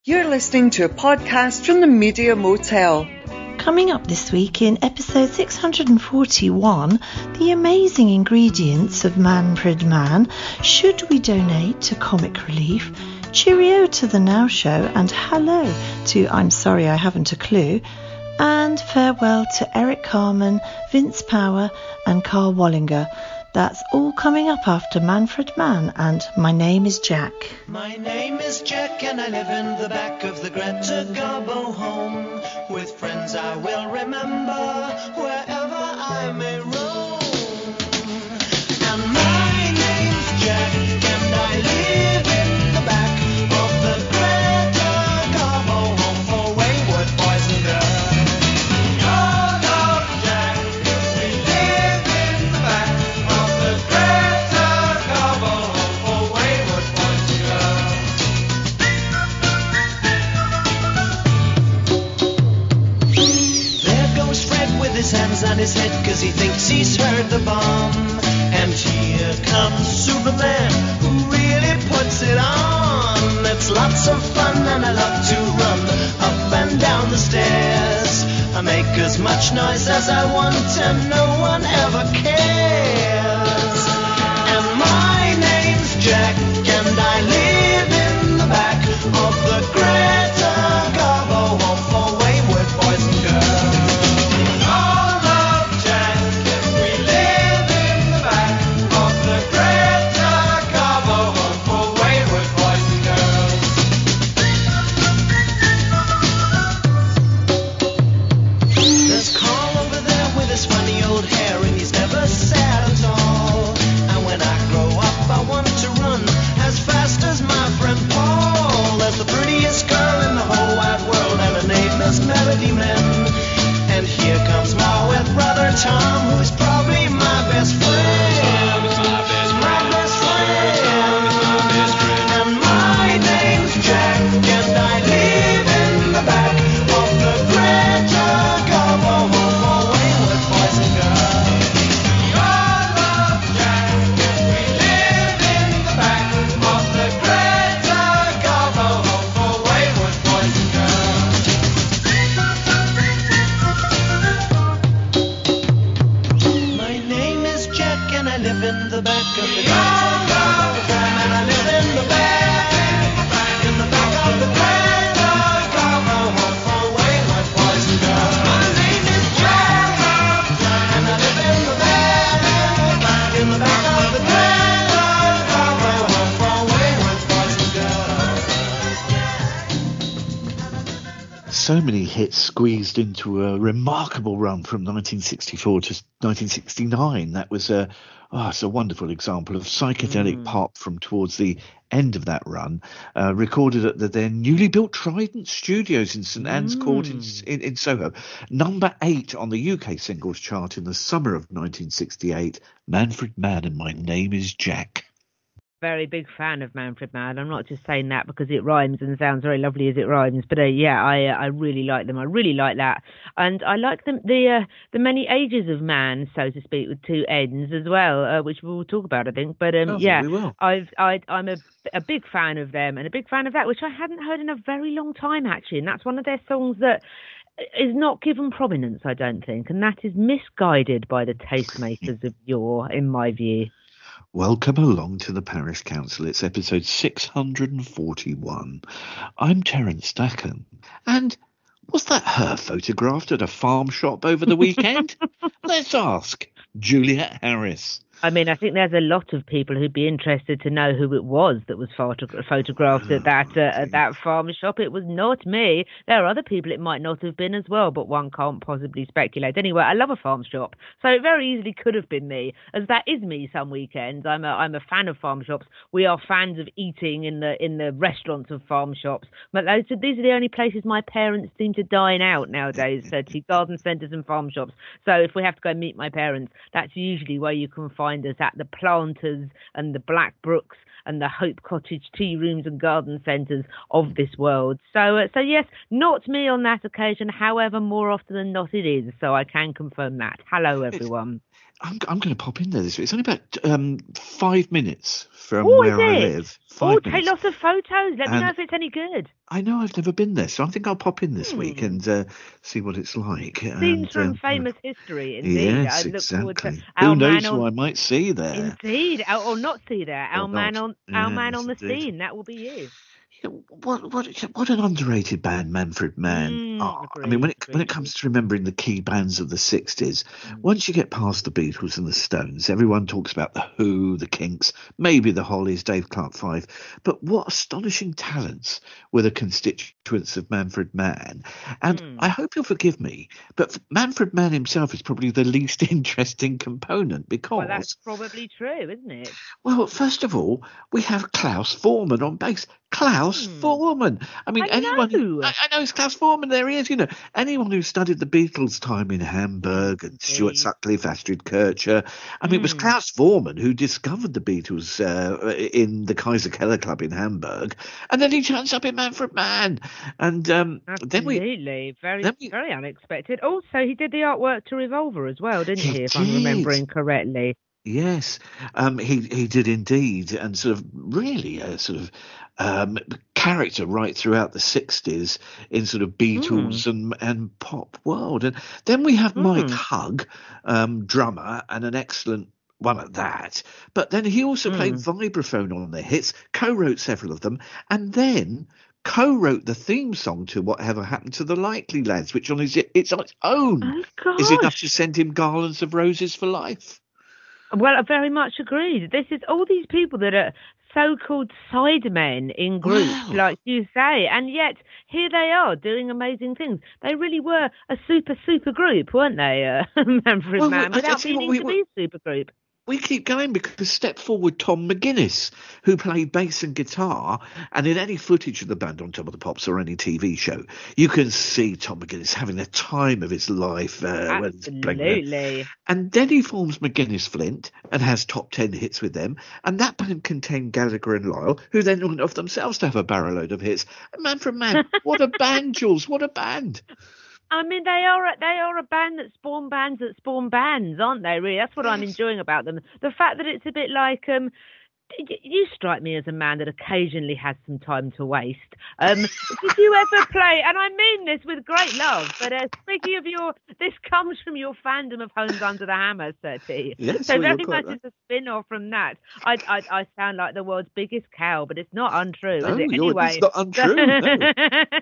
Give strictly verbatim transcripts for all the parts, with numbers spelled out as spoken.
You're listening to a podcast from the Media Motel. Coming up this week in episode six hundred forty-one, the amazing ingredients of Manfred Mann. Should we donate to Comic Relief? Cheerio to the Now Show, and hello to I'm Sorry I Haven't a Clue. And farewell to Eric Carmen, Vince Power and Carl Wallinger. That's all coming up after Manfred Mann and My Name is Jack. My name is Jack and I live in the back of the Greta Garbo home. With friends I will remember wherever I may roam. And my name's Jack and I live in the back of the Greta Garbo home for wayward boys and girls. On his head cause he thinks he's heard the bomb. And here comes Superman who really puts it on. It's lots of fun and I love to run up and down the stairs. I make as much noise as I want and no one ever cares. And my name's Jack and I live in the back of the Greta Garbo home for wayward boys and girls. Tom, who's probably my best friend. My best friend. My best friend. And my name's Jack, and I live in the back of the Greta Garbo home for wayward boys and girls. We all love Jack, and we live in the back of the Greta Garbo home for wayward boys and girls. And I live in the back of the Greta Garbo and I live in the back, in the back of the Greta Garbo home for wayward boys and girls. My name is Jack, and I live in the back, in the back of the Greta Garbo home for wayward boys and girls. So many hits squeezed into a remarkable run from nineteen sixty-four to nineteen sixty-nine. That was a oh, it's a wonderful example of psychedelic mm. pop from towards the end of that run, uh, recorded at the then newly built Trident Studios in St Anne's mm. Court in, in, in Soho. Number eight on the U K singles chart in the summer of nineteen sixty-eight, Manfred Mann and My Name is Jack. Very big fan of Manfred Mann. I'm not just saying that because it rhymes and sounds very lovely as it rhymes, but uh, yeah, I uh, I really like them. I really like that, and I like them the uh, the many ages of man, so to speak, with two ends as well, uh, which we'll talk about, I think. But um, oh, yeah, we will. I've I I'm a a big fan of them and a big fan of that, which I hadn't heard in a very long time actually, and that's one of their songs that is not given prominence, I don't think, and that is Misguided by the Tastemakers of Yore, in my view. Welcome along to the Parish Council. It's episode six hundred forty-one. I'm Terence Stackham. And was that her photographed at a farm shop over the weekend? Let's ask Juliet Harris. I mean, I think there's a lot of people who'd be interested to know who it was that was photo- photographed at that uh, at that farm shop. It was not me. There are other people it might not have been as well, but one can't possibly speculate. Anyway, I love a farm shop, so it very easily could have been me, as that is me some weekends. I'm a I'm a fan of farm shops. We are fans of eating in the in the restaurants of farm shops. But those these are the only places my parents seem to dine out nowadays. So to garden centres and farm shops. So if we have to go meet my parents, that's usually where you can find us, at the Planters and the Black Brooks and the Hope Cottage tea rooms and garden centres of this world. So, uh, so yes, not me on that occasion. However, more often than not it is. So I can confirm that. Hello, everyone. I'm, I'm going to pop in there this week. It's only about um, five minutes from Oh, where is I it? live. Oh, Five take minutes. lots of photos. Let me And know if it's any good. I know I've never been there, so I think I'll pop in this week Hmm. and uh, see what it's like. Scenes And, from um, famous history, indeed. yes, I look forward to exactly. our Who knows man who on. I might see there? Indeed, or, or not see there. Our Or man not. on, our man Yes, on the indeed. scene. That will be you. Yeah, What what what an underrated band Manfred Mann Mm, are. I mean, when agreed, it when it agreed. comes to remembering the key bands of the sixties, Mm. once you get past the Beatles and the Stones, everyone talks about the Who, the Kinks, maybe the Hollies, Dave Clark Five. But what astonishing talents were the constituents of Manfred Mann? And Mm. I hope you'll forgive me, but Manfred Mann himself is probably the least interesting component because. Well, that's probably true, isn't it? Well, first of all, we have Klaus Forman on bass. Klaus Hmm. Forman. I mean, I anyone. Who, know. I, I know it's Klaus Forman. There he is. You know, anyone who studied the Beatles' time in Hamburg and Stuart Indeed. Sutcliffe, Astrid Kircher. I mean, it was Hmm. Klaus Forman who discovered the Beatles uh, in the Kaiser Keller Club in Hamburg, and then he turns up in Manfred Mann, and um, then we. Absolutely, very, then we- very unexpected. Also, he did the artwork to Revolver as well, didn't He he? If I'm did. remembering correctly. Yes, um, he he did indeed, and sort of really a sort of um, character right throughout the sixties in sort of Beatles and and pop world. And then we have Mike Mm. Hugg, um, drummer, and an excellent one at that. But then he also played vibraphone on their hits, co-wrote several of them, and then co-wrote the theme song to Whatever Happened to the Likely Lads, which on his its on its own Oh gosh. is enough to send him garlands of roses for life. Well, I very much agreed. This is all these people that are so-called sidemen in groups, Wow. like you say, and yet here they are doing amazing things. They really were a super, super group, weren't they, uh, Manfred Well, Mann, I- I without tell you what, meaning we- to be a super group. We keep going because step forward Tom McGuinness, who played bass and guitar, and in any footage of the band on Top of the Pops or any T V show, you can see Tom McGuinness having the time of his life. Uh, when he's playing there. Absolutely. And then he forms McGuinness Flint and has top ten hits with them, and that band contained Gallagher and Lyle, who then went off themselves to have a barrel load of hits. And Manfred Mann, what a band, Jules, what a band. I mean, they are a, they are a band that spawn bands that spawn bands, aren't they? Really, that's what I'm enjoying about them. The fact that it's a bit like um, y- you strike me as a man that occasionally has some time to waste. Um, did you ever play? And I mean this with great love. But uh, speaking of your, this comes from your fandom of Homes Under the Hammer, Sir T. Yes, so well, you're very quite much right. it's a spin-off from that. I, I I sound like the world's biggest cow, but it's not untrue, No, is it? you're- Anyway, it's not untrue, no.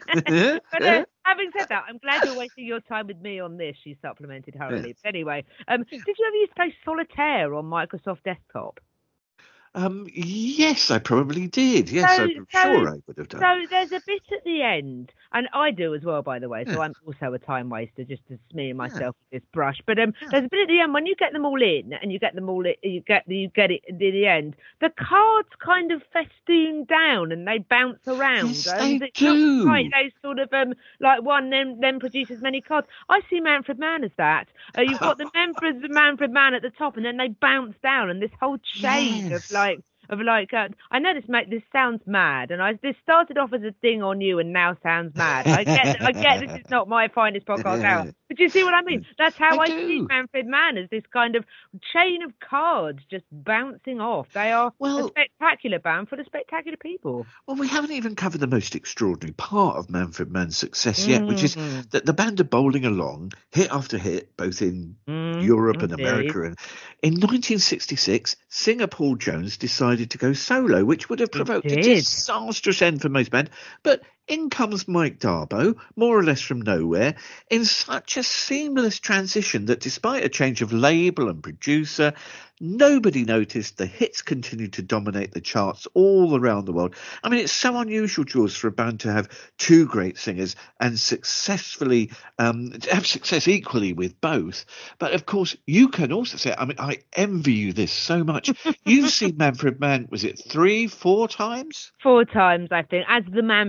but uh, having said that, I'm glad you're wasting your time with me on this, she supplemented hurriedly. But anyway, um, did you ever used to play Solitaire on Microsoft Desktop? Um, yes, I probably did. Yes, So- I'm so- sure I would have done. So there's a bit at the end, and I do as well, by the way, so Yeah. I'm also a time waster, just to smear myself with this brush. But um, there's a bit at the end, when you get them all in, and you get them all, in, you get you get it at the end, the cards kind of festoon down, and they bounce around. Yes, and they it's not do. quite those sort of, um, like one then, then produces many cards. I see Manfred Mann as that. Uh, you've got the Manfred, the Manfred Mann at the top, and then they bounce down, and this whole chain Yes. of like, of like, uh, I know this make this sounds mad, and I this started off as a ding on you, and now sounds mad. I get, I get this is not my finest podcast hour, but you see what I mean? That's how I I, see do. Manfred Mann, as this kind of chain of cards just bouncing off. They are a Well- spectacular band for the spectacular people. Well, we haven't even covered the most extraordinary part of Manfred Mann's success yet, which is Mm. that the band are bowling along, hit after hit, both in Mm, Europe and indeed. America. And in nineteen sixty-six, singer Paul Jones decided to go solo, which would have provoked a did. disastrous end for most bands. But in comes Mike Darbo, more or less from nowhere, in such a seamless transition that despite a change of label and producer, nobody noticed. The hits continued to dominate the charts all around the world. I mean, it's so unusual, Jules, for a band to have two great singers and successfully um, to have success equally with both. But of course, you can also say, I mean, I envy you this so much. You've seen Manfred Mann, was it three, four times? Four times, I think, as the Manfreds.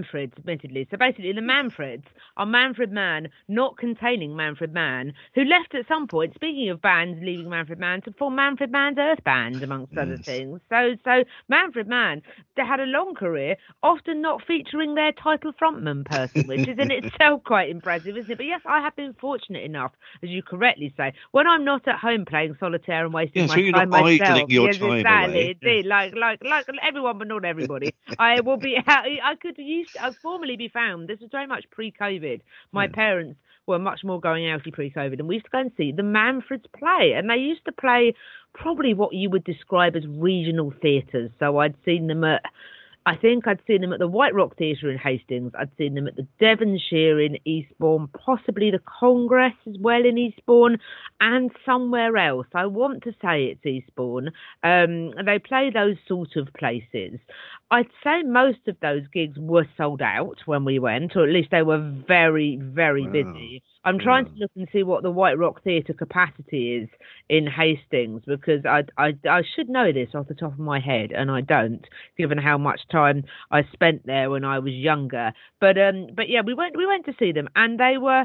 admittedly. So basically, the Manfreds are Manfred Mann, not containing Manfred Mann, who left at some point, speaking of bands leaving Manfred Mann, to form Manfred Mann's Earth Band, amongst yes. other things. So so Manfred Mann, they had a long career, often not featuring their title frontman person, which is in itself quite impressive, isn't it? But yes, I have been fortunate enough, as you correctly say, when I'm not at home playing solitaire and wasting yeah, my so you're time not myself. Your yes, time exactly, away. indeed. Like, like, like everyone, but not everybody. I will be. I could used. I formerly be found. This was very much pre-COVID. My yeah. parents were much more going outy pre-COVID, and we used to go and see the Manfreds play, and they used to play probably what you would describe as regional theatres. So I'd seen them at. I think I'd seen them at the White Rock Theatre in Hastings. I'd seen them at the Devonshire in Eastbourne, possibly the Congress as well in Eastbourne, and somewhere else. I want to say it's Eastbourne. Um, they play those sort of places. I'd say most of those gigs were sold out when we went, or at least they were very, very wow. busy. I'm trying wow. to look and see what the White Rock Theatre capacity is in Hastings, because I, I, I should know this off the top of my head, and I don't, given how much time I spent there when I was younger. But um, but yeah, we went we went to see them, and they were.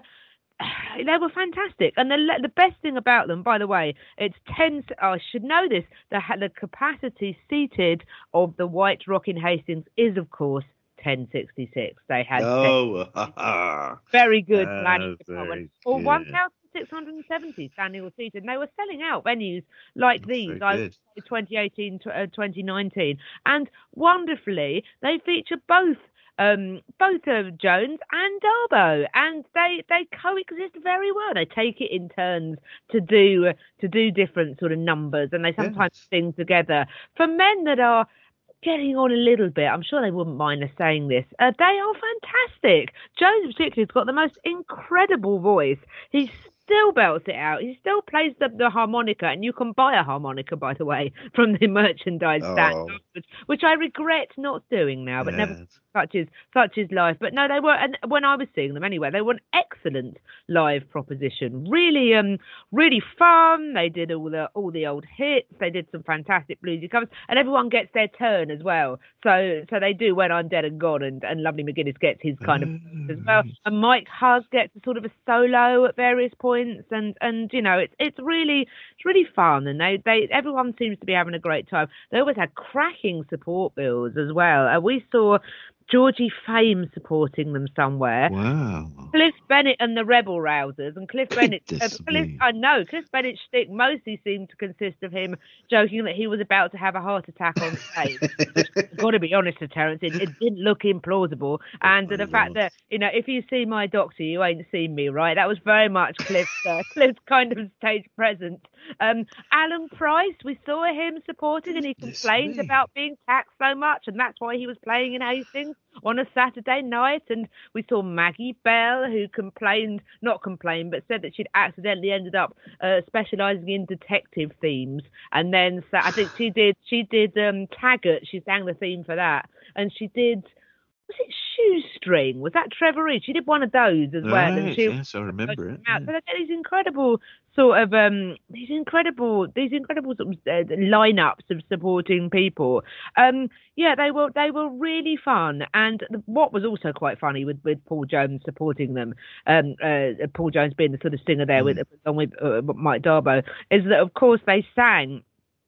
They were fantastic, and the the best thing about them, by the way, it's ten. Oh, I should know this. The the capacity seated of the White Rock in Hastings is, of course, ten sixty-six. They had oh, very good uh, planning department, or one thousand six hundred seventy standing or seated. And they were selling out venues like That's these. I would say twenty eighteen to uh, twenty nineteen, and wonderfully, they feature both. Um, both of Jones and Darbo, and they they coexist very well. They take it in turns to do to do different sort of numbers, and they sometimes yes. sing together. For men that are getting on a little bit, I'm sure they wouldn't mind us saying this, uh, they are fantastic. Jones particularly has got the most incredible voice. He's still belts it out. He still plays the, the harmonica, and you can buy a harmonica, by the way, from the merchandise stand, oh. which I regret not doing now, but yes. never such is such is life. But no, they were, and when I was seeing them anyway, they were an excellent live proposition. Really, um, really fun. They did all the all the old hits. They did some fantastic bluesy covers, and everyone gets their turn as well. So, so they do When I'm Dead and Gone, and, and Lovely McGuinness gets his kind of as well, and Mike Hugg gets a sort of a solo at various points, and and you know, it's it's really it's really fun, and they they everyone seems to be having a great time. They always had cracking support bills as well. Uh, we saw Georgie Fame supporting them somewhere. Wow. Cliff Bennett and the Rebel Rousers. And Cliff Bennett, uh, Cliff, I know, Cliff Bennett's shtick mostly seemed to consist of him joking that he was about to have a heart attack on stage. I've got to be honest with Terence, it, it didn't look implausible. And oh, the fact that, you know, if you see my doctor, you ain't seen me, right? That was very much Cliff's, uh, Cliff's kind of stage presence. Um, Alan Price, we saw him supporting, and he complained about being taxed so much, and that's why he was playing in Hastings on a Saturday night. And we saw Maggie Bell, who complained, not complained, but said that she'd accidentally ended up uh, specialising in detective themes. And then so I think she did, she did um, Taggart. She sang the theme for that, and she did. Was it Shoestring? Was that Trevor Reed? She did one of those as well. Right, and she, yes, I remember it. out. So they get these incredible sort of um, these incredible these incredible sort of uh, lineups of supporting people. Um, yeah, they were they were really fun. And what was also quite funny with, with Paul Jones supporting them, um, uh, Paul Jones being the sort of singer there mm. with along with uh, Mike Darbo, is that of course they sang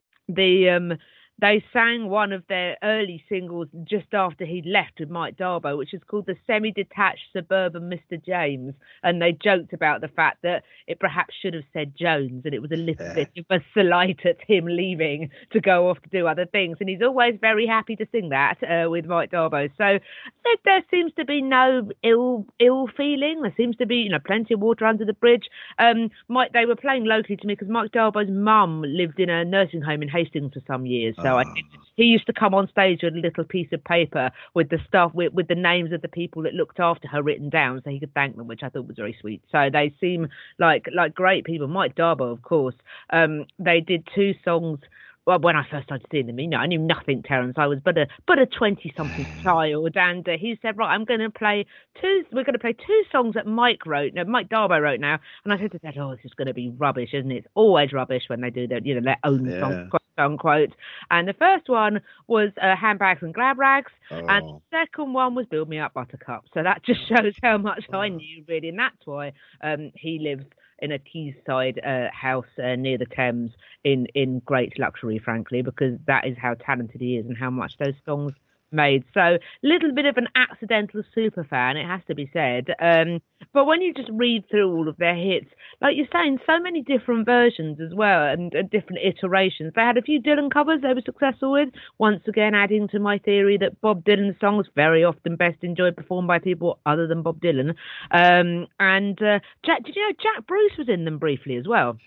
the. Um, They sang one of their early singles just after he'd left with Mike Darbo, which is called The Semi-Detached Suburban Mister James. And they joked about the fact that it perhaps should have said Jones, and it was a little yeah. bit of a slight at him leaving to go off to do other things. And he's always very happy to sing that uh, with Mike Darbo. So there, there seems to be no ill ill feeling. There seems to be, you know, plenty of water under the bridge. Um, Mike, they were playing locally to me because Mike Darbo's mum lived in a nursing home in Hastings for some years. So I think he used to come on stage with a little piece of paper with the stuff, with, with the names of the people that looked after her written down so he could thank them, which I thought was very sweet. So they seem like like great people. Mike Darbo, of course. Um, they did two songs well, when I first started seeing them, you know, I knew nothing, Terence. I was but a but a twenty-something child, and uh, he said, right, I'm going to play two. We're going to play two songs that Mike wrote, no, Mike Darbo wrote now. And I said to Dad, oh, this is going to be rubbish, isn't it? It's always rubbish when they do their, you know, their own Yeah. song, quote unquote. And the first one was uh, Handbags and Glad Rags, Oh. and the second one was Build Me Up, Buttercup. So that just shows how much I knew, really, and that's why um, he lives in a quayside uh, house uh, near the Thames in, in great luxury, frankly, because that is how talented he is and how much those songs made. So, little bit of an accidental super fan, it has to be said. Um, but when you just read through all of their hits, like you're saying, so many different versions as well and, and different iterations. They had a few Dylan covers they were successful with, once again adding to my theory that Bob Dylan's songs very often best enjoyed performed by people other than Bob Dylan. Um, and uh, Jack, did you know Jack Bruce was in them briefly as well?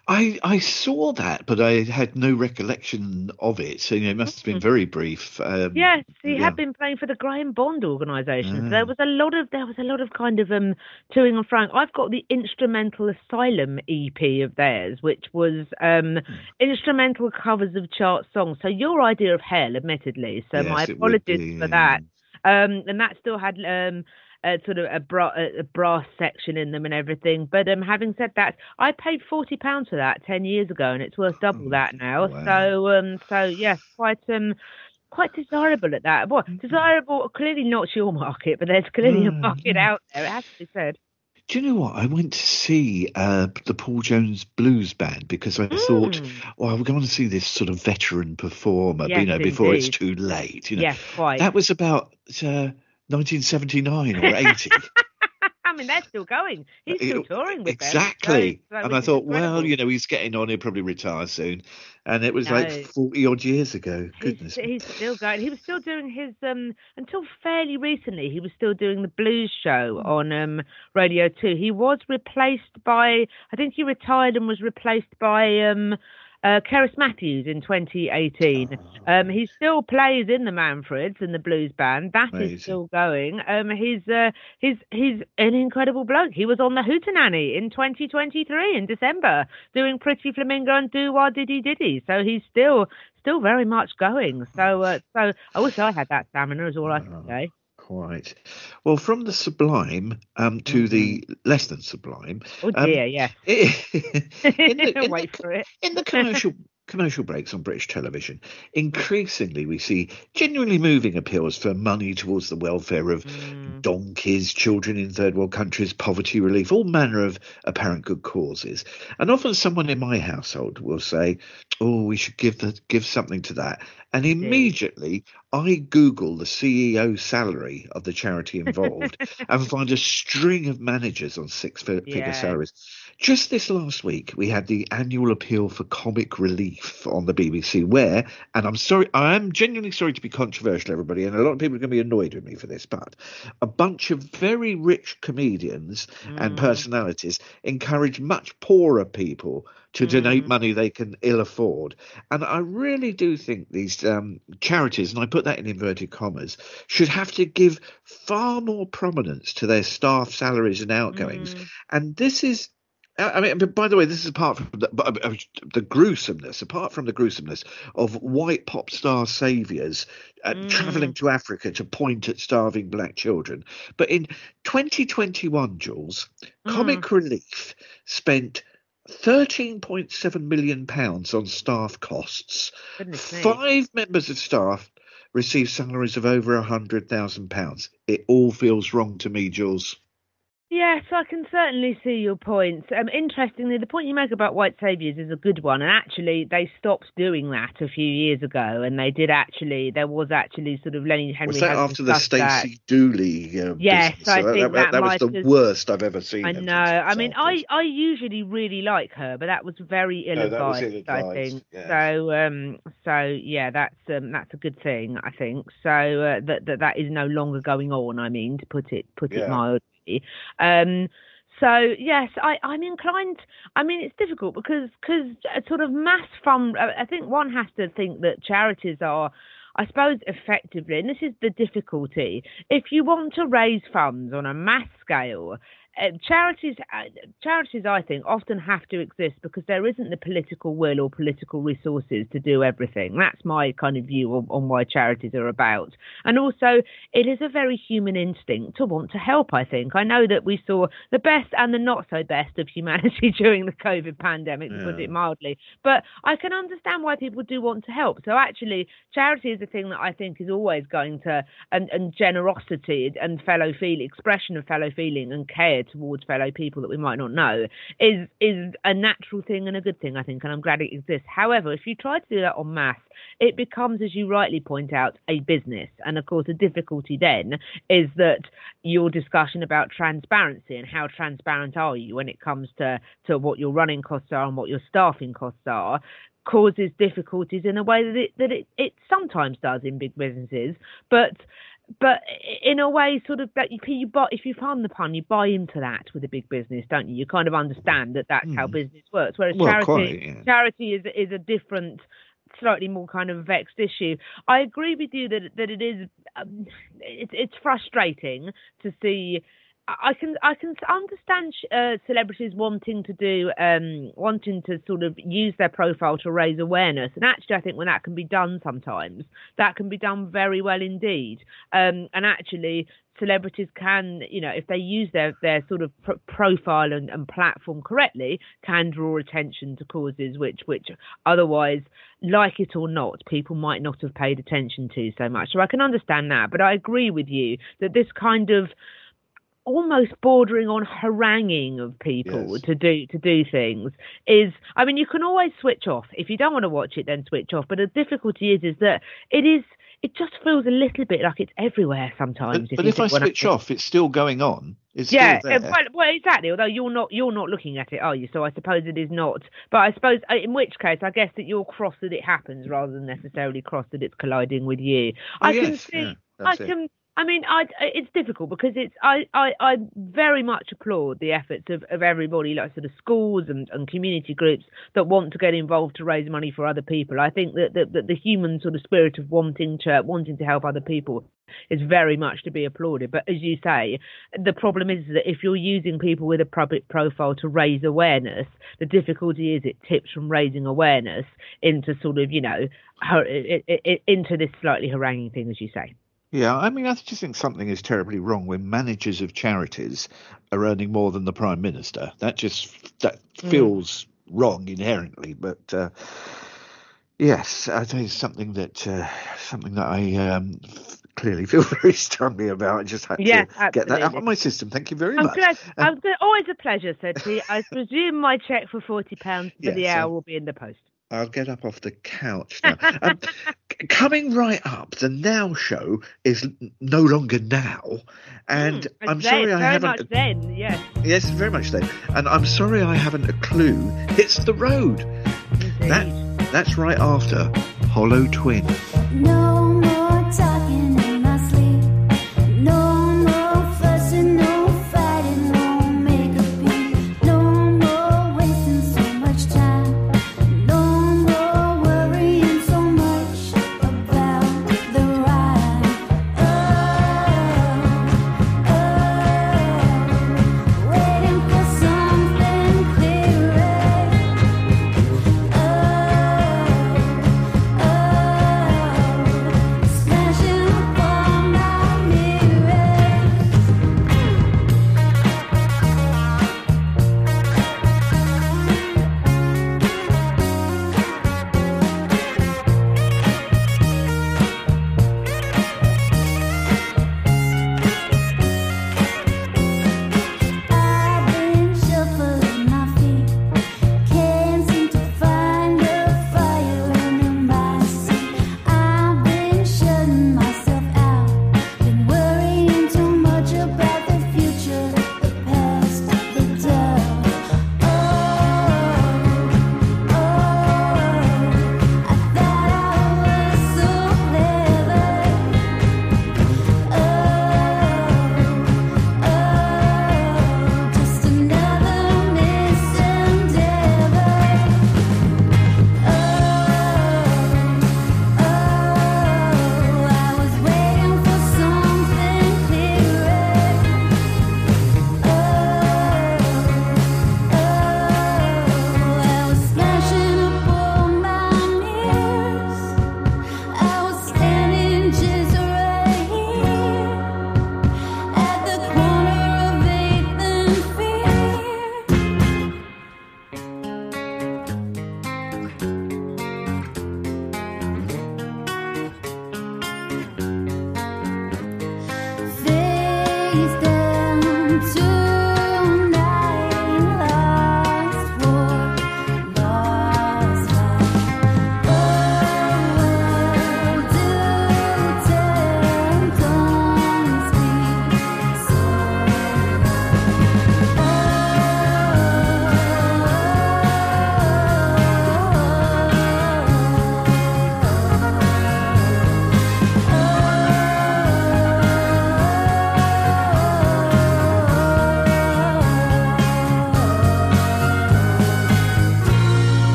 I I saw that, but I had no recollection of it. So you know, it must have been very brief. Um, Yes, he yeah. had been playing for the Graham Bond organisation. So Ah. there was a lot of there was a lot of kind of um toing and froing. I've got the Instrumental Asylum E P of theirs, which was um instrumental covers of chart songs. So your idea of hell, admittedly. So Yes, my it would apologies be, for that. um, Um, and that still had um. Uh, sort of a, bra- a brass section in them and everything. But um, having said that, I paid forty pounds for that ten years ago, and it's worth double that now. Wow. So, um, so yes, quite um, quite desirable at that. Well, desirable, clearly not your market, but there's clearly a No, market no. out there. It has to be said. Do you know what? I went to see uh, the Paul Jones Blues Band because I thought, well, we're going to see this sort of veteran performer, Yes, you know, before it's indeed. too late. You know, Yes, quite. that was about uh, nineteen seventy-nine or eighty. I mean, they're still going. He's still touring with Exactly. them. So- so and which I is thought, incredible. well, you know, he's getting on. He'll probably retire soon. And it was No. like forty odd years ago. Goodness. He's, he's still going. He was still doing his um until fairly recently. He was still doing the blues show on um Radio Two. He was replaced by. I think he retired and was replaced by um. Uh, Keris Matthews in twenty eighteen. Um, he still plays in the Manfreds in the blues band. That Amazing. is still going. Um, he's uh, he's he's an incredible bloke. He was on the Hootenanny in twenty twenty-three in December doing Pretty Flamingo and Do Wah Diddy Diddy. So he's still still very much going. So uh, so I wish I had that stamina. Is all I can say. Quite. Well, from the sublime um, to the less than sublime. Oh um, dear, yes. in the, in Wait the- for it. in the commercial commercial breaks on British television, increasingly we see genuinely moving appeals for money towards the welfare of donkeys, children in third world countries, poverty relief, all manner of apparent good causes. And often someone in my household will say, oh, we should give the, give something to that. And immediately I Google the C E O salary of the charity involved and find a string of managers on six-figure Yeah. salaries. Just this last week, we had the annual appeal for comic relief on the B B C where, and I'm sorry, I am genuinely sorry to be controversial, everybody, and a lot of people are going to be annoyed with me for this, but a bunch of very rich comedians and personalities encourage much poorer people to donate money they can ill afford. And I really do think these um, charities, and I put that in inverted commas, should have to give far more prominence to their staff salaries and outgoings. And this is, I mean, but by the way, this is apart from the, uh, the gruesomeness, apart from the gruesomeness of white pop star saviours uh, Mm. travelling to Africa to point at starving black children. But in twenty twenty-one, Jules, Comic Relief spent thirteen point seven million pounds on staff costs. Goodness me. Five members of staff received salaries of over one hundred thousand pounds. It all feels wrong to me, Jules. Yes, I can certainly see your points. Um, interestingly, the point you make about white saviours is a good one. And actually, they stopped doing that a few years ago. And they did actually, there was actually sort of Lenny Henry. Was that has after the discussed that. Stacey Dooley uh, Yes, business? I So think that that was might the have- worst I've ever seen. I them know. since I mean, I, afterwards. I usually really like her, but that was very No, that was ill-advised, I ill-advised, think. yes. So, um, so yeah, that's um, that's a good thing, I think. So uh, that that that is no longer going on. I mean, to put it put Yeah. it mildly. Um, so yes, I I'm inclined. I mean, it's difficult because because sort of mass fund. I I think one has to think that charities are, I suppose, effectively, and this is the difficulty, if you want to raise funds on a mass scale, uh, charities, uh, charities, I think, often have to exist because there isn't the political will or political resources to do everything. That's my kind of view on, on why charities are about. And also, it is a very human instinct to want to help, I think. I know that we saw the best and the not so best of humanity during the COVID pandemic, to yeah. put it mildly. But I can understand why people do want to help. So actually, charity is a thing that I think is always going to, and, and generosity and fellow feeling, expression of fellow feeling and care towards fellow people that we might not know is is a natural thing and a good thing, I think, and I'm glad it exists. However, if you try to do that en masse, it becomes, as you rightly point out, a business. And of course, the difficulty then is that your discussion about transparency and how transparent are you when it comes to, to what your running costs are and what your staffing costs are causes difficulties in a way that it that it, it sometimes does in big businesses, but but in a way sort of that you, you buy, if you pardon the pun, you buy into that with a big business, don't you? You kind of understand that that's mm. how business works, whereas well, charity quite, yeah. charity is is a different, slightly more kind of vexed issue. I agree with you that that it is um, it's it's frustrating to see. I can I can understand uh, celebrities wanting to do um, wanting to sort of use their profile to raise awareness, and actually I think when that can be done sometimes, that can be done very well indeed. Um, and actually, celebrities can, you know, if they use their their sort of pr- profile and, and platform correctly, can draw attention to causes which which otherwise, like it or not, people might not have paid attention to so much. So I can understand that, but I agree with you that this kind of almost bordering on haranguing of people yes. to do to do things is, I mean, you can always switch off. If you don't want to watch it, then switch off. But the difficulty is, is that it is, it just feels a little bit like it's everywhere sometimes. But if, but if I switch I, off, it's still going on. It's yeah, still there. Well, well, exactly. Although you're not, you're not looking at it, are you? So I suppose it is not. But I suppose, in which case, I guess that you're cross that it happens rather than necessarily cross that it's colliding with you. Oh, I yes. can see. Yeah, I can. It. I mean, I, it's difficult because it's I, I, I very much applaud the efforts of, of everybody, like sort of schools and, and community groups that want to get involved to raise money for other people. I think that, that, that the human sort of spirit of wanting to wanting to help other people is very much to be applauded. But as you say, the problem is that if you're using people with a public profile to raise awareness, the difficulty is it tips from raising awareness into sort of, you know, into this slightly haranguing thing, as you say. Yeah, I mean, I just think something is terribly wrong when managers of charities are earning more than the Prime Minister. That just that feels mm. wrong inherently. But uh, yes, I think it's something that uh, something that I um, clearly feel very strongly about. I just had yeah, to absolutely. get that out of my system. Thank you very I'm much. Glad, uh, I'm glad, always a pleasure, Sophie. I presume my cheque for forty pounds for yes, the hour uh, will be in the post. I'll get up off the couch now. Um, coming right up, the Now Show is no longer now, and mm, I'm then, sorry I very haven't. Much then, yes. Yes, very much then, and I'm sorry I haven't a clue. It's The Road. Indeed. That that's right after Hollow Twin. No more talking in my sleep. No more fussing, no fighting, no make a beat. No more wasting so much time. Oh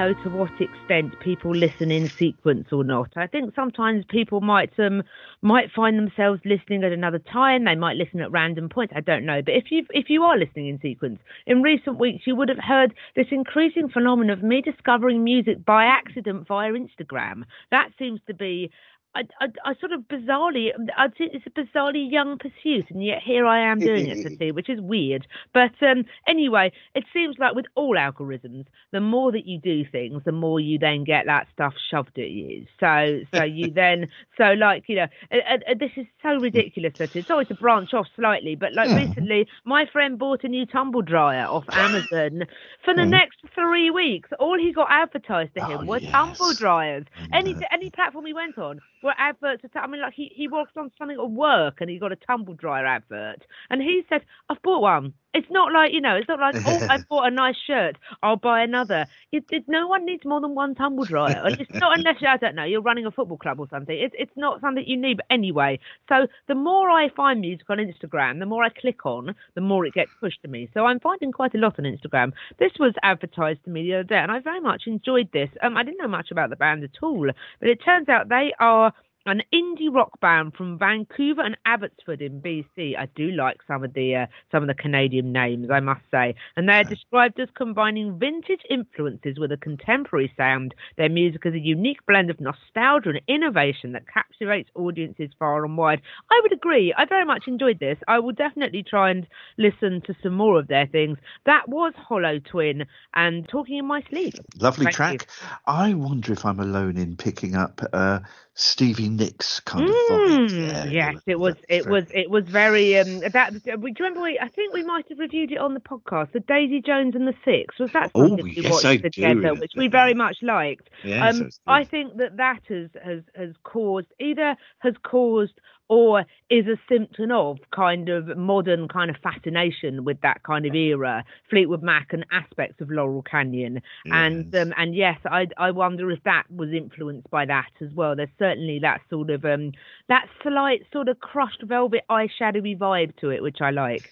know to what extent people listen in sequence or not. I think sometimes people might um might find themselves listening at another time. They might listen at random points. I don't know. But if you if you are listening in sequence, in recent weeks you would have heard this increasing phenomenon of me discovering music by accident via Instagram. That seems to be I, I, I sort of bizarrely, I'd say it's a bizarrely young pursuit, and yet here I am doing it, to see, which is weird. But um, anyway, it seems like with all algorithms, the more that you do things, the more you then get that stuff shoved at you. So, so you then, so like, you know, uh, uh, this is so ridiculous that it's always to branch off slightly, but like Yeah. recently, my friend bought a new tumble dryer off Amazon for the Mm. next three weeks. All he got advertised to him Oh, were yes. tumble dryers. I Any know. any platform he went on were adverts. Of, I mean, like he, he works on something at work and he got a tumble dryer advert, and he said, "I've bought one." It's not like, you know, it's not like, oh, I bought a nice shirt, I'll buy another. It, it, no one needs more than one tumble dryer. It's not unless, I don't know, you're running a football club or something. It's it's not something you need. But anyway, so the more I find music on Instagram, the more I click on, the more it gets pushed to me. So I'm finding quite a lot on Instagram. This was advertised to me the other day, and I very much enjoyed this. Um, I didn't know much about the band at all, but it turns out they are an indie rock band from Vancouver and Abbotsford in B C. I do like some of the uh, some of the Canadian names, I must say. And they're described as combining vintage influences with a contemporary sound. Their music is a unique blend of nostalgia and innovation that captivates audiences far and wide. I would agree. I very much enjoyed this. I will definitely try and listen to some more of their things. That was Hollow Twin and Talking in My Sleep. Lovely Thank track. I wonder if I'm alone in picking up uh, Stevie Nicks kind of Mm, vibe. Yeah, yes, it was. It was. It was very. Um, that. Do you remember? We, I think we might have reviewed it on the podcast. The Daisy Jones and the Six. Was that Oh, something we yes, watched I do together, remember which we that. very much liked? Yes, um, that's good. I think that that has has has caused either has caused or is a symptom of kind of modern kind of fascination with that kind of era, Fleetwood Mac and aspects of Laurel Canyon. And Yes. um, and yes, I I wonder if that was influenced by that as well. There's certainly that sort of um that slight sort of crushed velvet eyeshadowy vibe to it, which I like.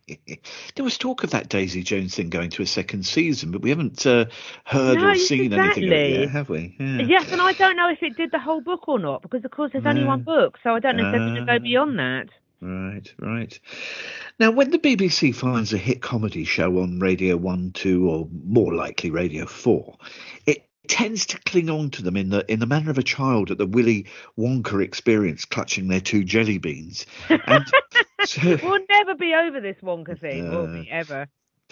There was talk of that Daisy Jones thing going to a second season, but we haven't uh, heard No, or yes, seen anything of it exactly. yet, have we? Yeah. Yes, and I don't know if it did the whole book or not, because of course there's only No. one book, so I don't know if they're going to Ah. go beyond that. Right, right. Now, when the B B C finds a hit comedy show on Radio one, two, or more likely Radio four, it tends to cling on to them in the in the manner of a child at the Willy Wonka experience, clutching their two jelly beans. And so, We'll never be over this Wonka thing, will we, Uh, ever?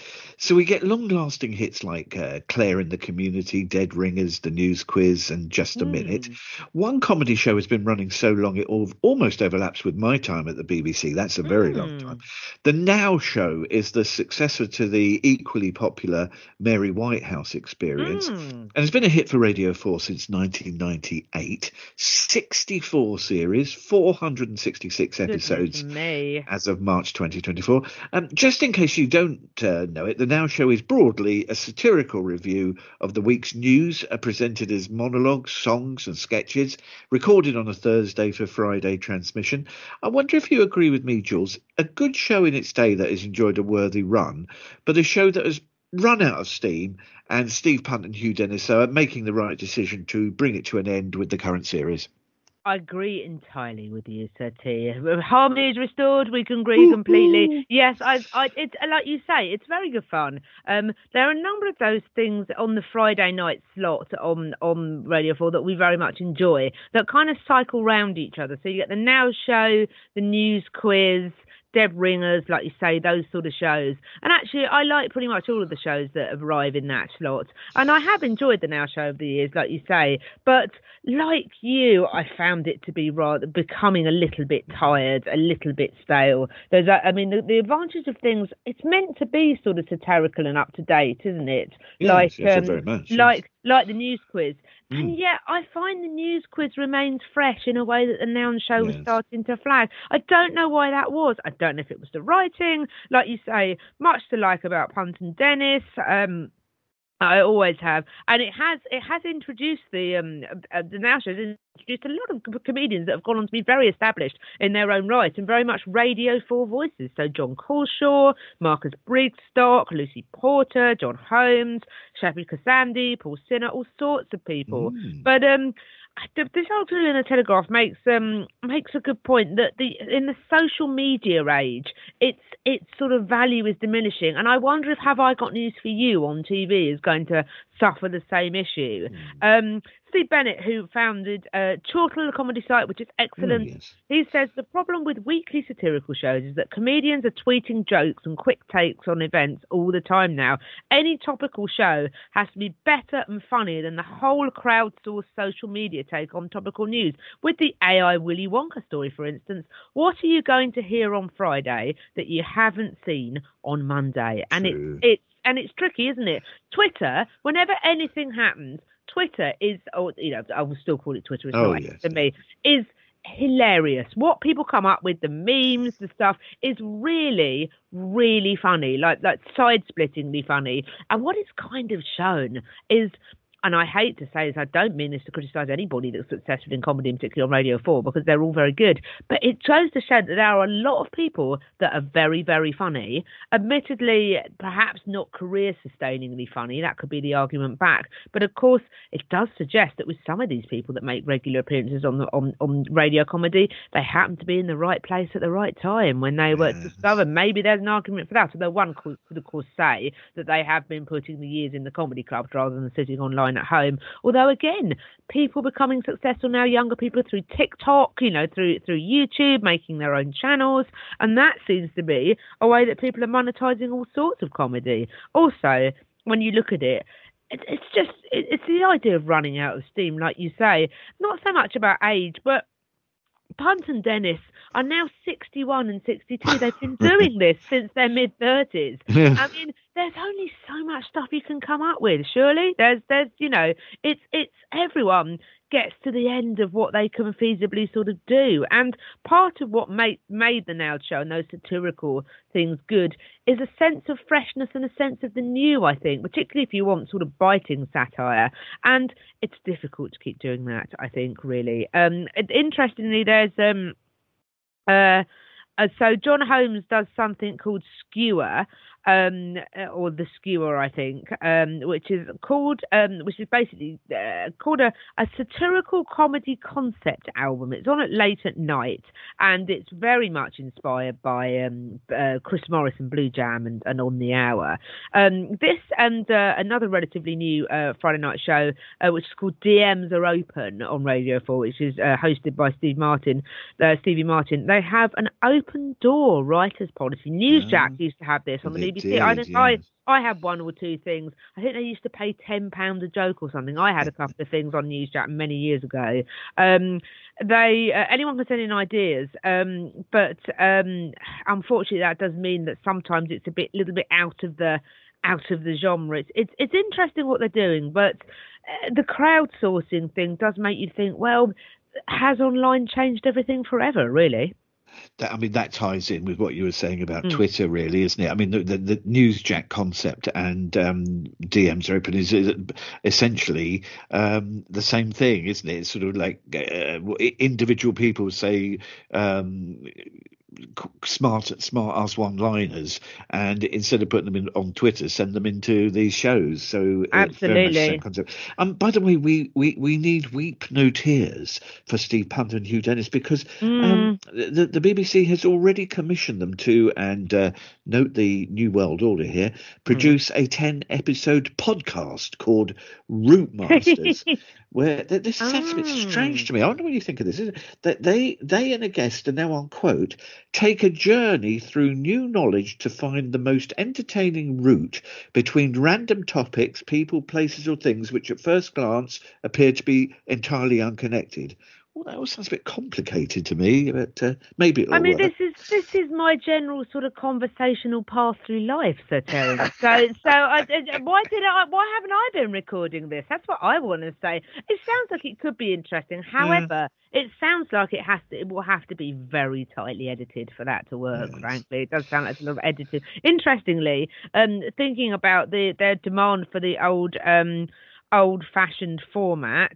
so we get long-lasting hits like uh, Claire in the Community, Dead Ringers, The News Quiz, and Just a Minute. One comedy show has been running so long it al- almost overlaps with my time at the B B C. That's a very long time. The Now Show is the successor to the equally popular Mary Whitehouse experience, Mm. and it's been a hit for Radio four since nineteen ninety-eight. sixty-four series, four hundred sixty-six episodes Goodness me. as of March twenty twenty-four. Um, just in case you don't uh, know it, the Now Show is broadly a satirical review of the week's news, uh, presented as monologues, songs and sketches, recorded on a Thursday for Friday transmission. I wonder if you agree with me, Jules. A good show in its day that has enjoyed a worthy run, but a show that has run out of steam, and Steve Punt and Hugh Dennis are making the right decision to bring it to an end with the current series. I agree entirely with you, Sir T. Harmony is restored. We can agree completely. Yes, I, I, it's like you say, it's very good fun. Um, there are a number of those things on the Friday night slot on on Radio Four that we very much enjoy that kind of cycle round each other. So you get the Now Show, the News Quiz, Dead Ringers, like you say, those sort of shows. And actually, I like pretty much all of the shows that arrive in that slot. And I have enjoyed the Now Show over the years, like you say. But like you, I found it to be rather becoming a little bit tired, a little bit stale. There's, a, I mean, the, the advantage of things, it's meant to be sort of satirical and up to date, isn't it? Yes, like, yes, um, very much, yes. like, like the News Quiz. Mm. And yet I find the News Quiz remains fresh in a way that the Now Show was Yes. starting to flag. I don't know why that was. I don't know if it was the writing, like you say, much to like about Punt and Dennis. Um, I always have, and it has it has introduced the um uh, the Now Show has introduced a lot of com- comedians that have gone on to be very established in their own right and very much Radio four voices. So John Coulshaw, Marcus Brigstock, Lucy Porter, John Holmes, Shafi Kasandi, Paul Sinner, all sorts of people. Mm. But um. This article in the Telegraph makes um makes a good point that the in the social media age, its its sort of value is diminishing, and I wonder if Have I Got News for You on T V is going to suffer the same issue. Mm. Um, Steve Bennett, who founded uh, Chortle, the comedy site, which is excellent, oh, yes. he says the problem with weekly satirical shows is that comedians are tweeting jokes and quick takes on events all the time now. Any topical show has to be better and funnier than the whole crowdsourced social media take on topical news. With the A I Willy Wonka story, for instance, what are you going to hear on Friday that you haven't seen on Monday? And True. it's it's and it's tricky, isn't it? Twitter, whenever anything happens, Twitter is, or you know, I will still call it Twitter. It's oh, not yes, to me. Is hilarious. What people come up with, the memes, the stuff, is really, really funny. Like like side-splittingly funny. And what is kind of shown is, and I hate to say this, I don't mean this to criticise anybody that's successful in comedy, particularly on Radio four, because they're all very good. But it goes to show that there are a lot of people that are very, very funny. Admittedly, perhaps not career-sustainingly funny. That could be the argument back. But of course, it does suggest that with some of these people that make regular appearances on the, on, on radio comedy, they happen to be in the right place at the right time when they were Yes. discovered. Maybe there's an argument for that. Although one could, could, of course, say that they have been putting the years in the comedy clubs rather than sitting online at home. Although again, people becoming successful now, younger people through TikTok, you know, through through YouTube, making their own channels, and that seems to be a way that people are monetizing all sorts of comedy. Also, when you look at it, it it's just it, it's the idea of running out of steam, like you say. Not so much about age, but Punt and Dennis are now sixty-one and sixty-two. They've been doing this since their mid-thirties. I mean, there's only so much stuff you can come up with, surely. There's, there's, you know, it's, it's everyone gets to the end of what they can feasibly sort of do. And part of what made, made the Now Show and those satirical things good is a sense of freshness and a sense of the new, I think, particularly if you want sort of biting satire. And it's difficult to keep doing that, I think, really. Um, interestingly, there's... um, uh, uh, so John Holmes does something called Skewer, um, or The Skewer, I think, um, which is called, um, which is basically uh, called a, a satirical comedy concept album. It's on at late at night, and it's very much inspired by um, uh, Chris Morris and Blue Jam and, and On the Hour. Um, this and uh, another relatively new uh, Friday night show, uh, which is called D Ms Are Open on Radio four, which is uh, hosted by Steve Martin, uh, Stevie Martin. They have an open door writers policy. Newsjack used to have this on the They B B C. did, I think I, yes. I had one or two things. I think they used to pay ten pounds a joke or something. I had a couple of things on Newsjack many years ago. Um, they uh, anyone can send in ideas, um, but um, unfortunately that does mean that sometimes it's a bit, little bit out of the out of the genre. It's it's, it's interesting what they're doing, but uh, the crowdsourcing thing does make you think, well, has online changed everything forever, really? That, I mean, that ties in with what you were saying about Mm. Twitter, really, isn't it? I mean, the, the, the Newsjack concept and um, D Ms Are Open is, is essentially um, the same thing, isn't it? It's sort of like uh, individual people say um, smart smart ass one-liners, and instead of putting them in on Twitter, send them into these shows. So it's very much the Absolutely. same concept. Um, by the way, we, we, we need weep no tears for Steve Punt and Hugh Dennis, because um, the, the B B C has already commissioned them to, and uh, note the New World Order here, produce a ten episode podcast called Route Masters. Where th- this sounds a bit strange to me. I wonder what you think of this. That they they and a guest, and now I'll quote, take a journey through new knowledge to find the most entertaining route between random topics, people, places, or things which at first glance appear to be entirely unconnected. Well, that all sounds a bit complicated to me, but uh, maybe it'll I mean, work. this is this is my general sort of conversational path through life, Sir Terence. So, so I, I- why did I? Why haven't I been recording this? That's what I want to say. It sounds like it could be interesting. However, it sounds like it has to. It will have to be very tightly edited for that to work. Yes. Frankly, it does sound like a lot of editing. Interestingly, um, thinking about the their demand for the old um old-fashioned format.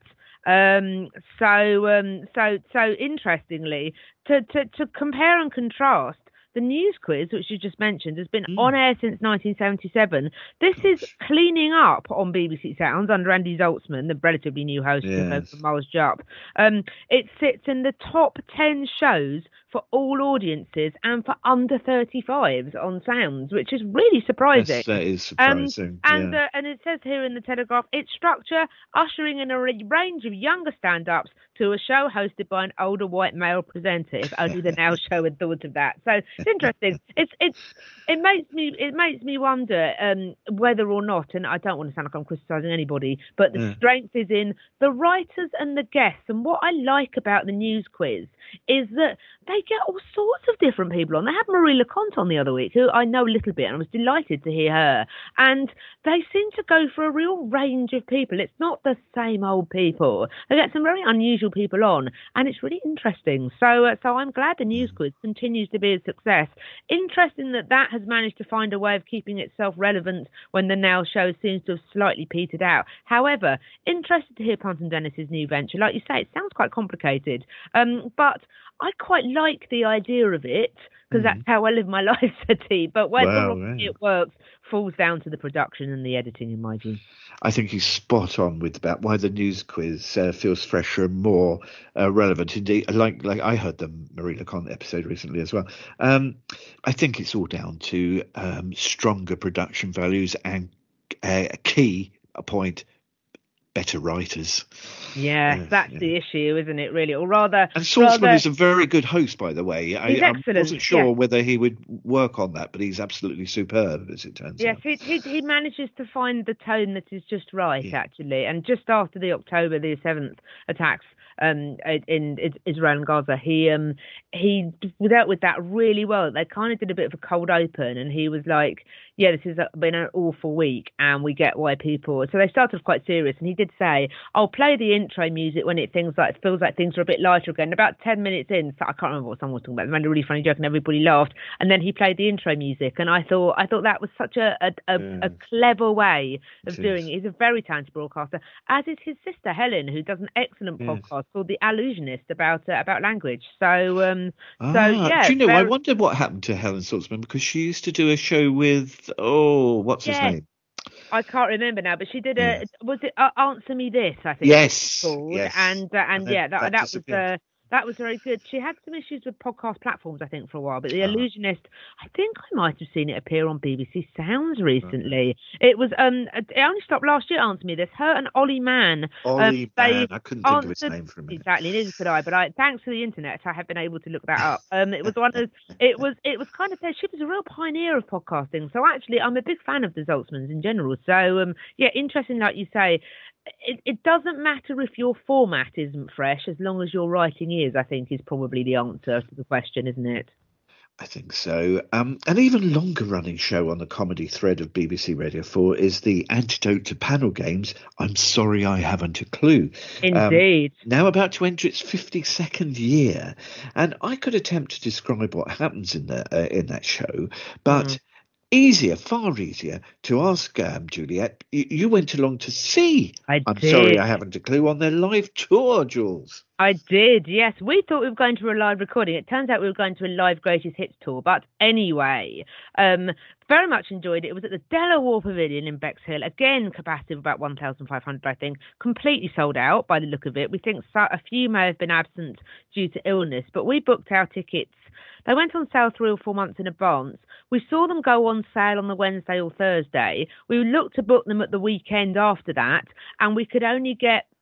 Um, so, um, so, so interestingly, to, to, to compare and contrast, the news quiz, which you just mentioned, has been Mm. on air since nineteen seventy-seven. This is cleaning up on B B C Sounds under Andy Zaltzman, the relatively new host who took over Yes. from Miles Jupp. Um, it sits in the top ten shows for all audiences and for under thirty-fives on Sounds, which is really surprising. Yes, that is Um, surprising. and yeah. uh, and it says here in the Telegraph, its structure ushering in a ra- range of younger stand-ups to a show hosted by an older white male presenter. If only the Now Show had thought of that. So it's interesting. It's it's it makes me it makes me wonder um, whether or not, and I don't want to sound like I'm criticising anybody, but the Yeah. strength is in the writers and the guests. And what I like about the news quiz is that they get all sorts of different people on. They had Marie LeConte on the other week, who I know a little bit, and I was delighted to hear her. And they seem to go for a real range of people. It's not the same old people. They get some very unusual people on, and it's really interesting. So, uh, so I'm glad the news quiz continues to be a success. Interesting that that has managed to find a way of keeping itself relevant when the Now Show seems to have slightly petered out. However, interested to hear Punton Dennis's new venture. Like you say, it sounds quite complicated, um, but I quite like the idea of it because that's how I live my life, Sati. But whether Wow, or not yeah. it works falls down to the production and the editing, in my view. I think he's spot on with about why the news quiz uh, feels fresher and more uh, relevant. Indeed, like like I heard the Marie LeConte episode recently as well. Um, I think it's all down to um, stronger production values and uh, a key a point, better writers. Yes, Yes, that's yeah. the issue, isn't it, really? Or rather, And Saltzman rather is a very good host, by the way. I, He's I excellent, wasn't sure yeah. whether he would work on that, but he's absolutely superb, as it turns yes, out. he, he he manages to find the tone that is just right, Yeah. actually. And just after the October the seventh attacks um, in, in Israel and Gaza, he um he dealt with that really well. They kind of did a bit of a cold open, and he was like, "Yeah, this has been an awful week, and we get why people." So they started quite serious, and he did say, "I'll play the intro music when it things like feels like things are a bit lighter again." About ten minutes in, so I can't remember what someone was talking about. They made a really funny joke, and everybody laughed. And then he played the intro music, and I thought I thought that was such a a, a, Yeah. a clever way of It doing is. it. He's a very talented broadcaster, as is his sister Helen, who does an excellent Yes. podcast called The Allusionist about uh, about language. So um, Ah, so yeah, do you know, I very- wonder what happened to Helen Saltzman, because she used to do a show with, oh, what's Yes. his name? I can't remember now, but she did a Yeah. was it uh, Answer Me This? I think Yes, it's called, yes. and uh, and, And then yeah, that that that was disappeared. uh, that was very good. She had some issues with podcast platforms, I think, for a while, but The Ah. Illusionist, I think I might have seen it appear on B B C Sounds recently. It was um, it only stopped last year. Answer Me This. Her and Ollie Mann. Ollie um, they Mann. I couldn't think of his answered- name for a minute. Exactly, neither could I. But I, thanks to the internet, I have been able to look that up. Um, it was one of, it was, it was kind of. She was a real pioneer of podcasting. So actually, I'm a big fan of the Zaltzmans in general. So um, yeah, interesting, like you say. It, it doesn't matter if your format isn't fresh, as long as your writing is. I think is probably the answer to the question, isn't it? I think so. Um, an even longer running show on the comedy thread of B B C Radio four is the antidote to panel games, I'm Sorry I Haven't a Clue. Um, Indeed. now about to enter its fifty-second year, and I could attempt to describe what happens in the uh, in that show, but Mm. easier, far easier to ask um, Juliet. You, you went along to see I I'm did. Sorry I Haven't a Clue on their live tour, Jules. I did, yes. We thought we were going to a live recording. It turns out we were going to a live greatest hits tour. But anyway, um, very much enjoyed it. It was at the Delaware Pavilion in Bexhill. Again, capacity of about one thousand five hundred, I think. Completely sold out by the look of it. We think so, a few may have been absent due to illness, but we booked our tickets. They went on sale three or four months in advance. We saw them go on sale on the Wednesday or Thursday. We looked to book them at the weekend after that, and we could only get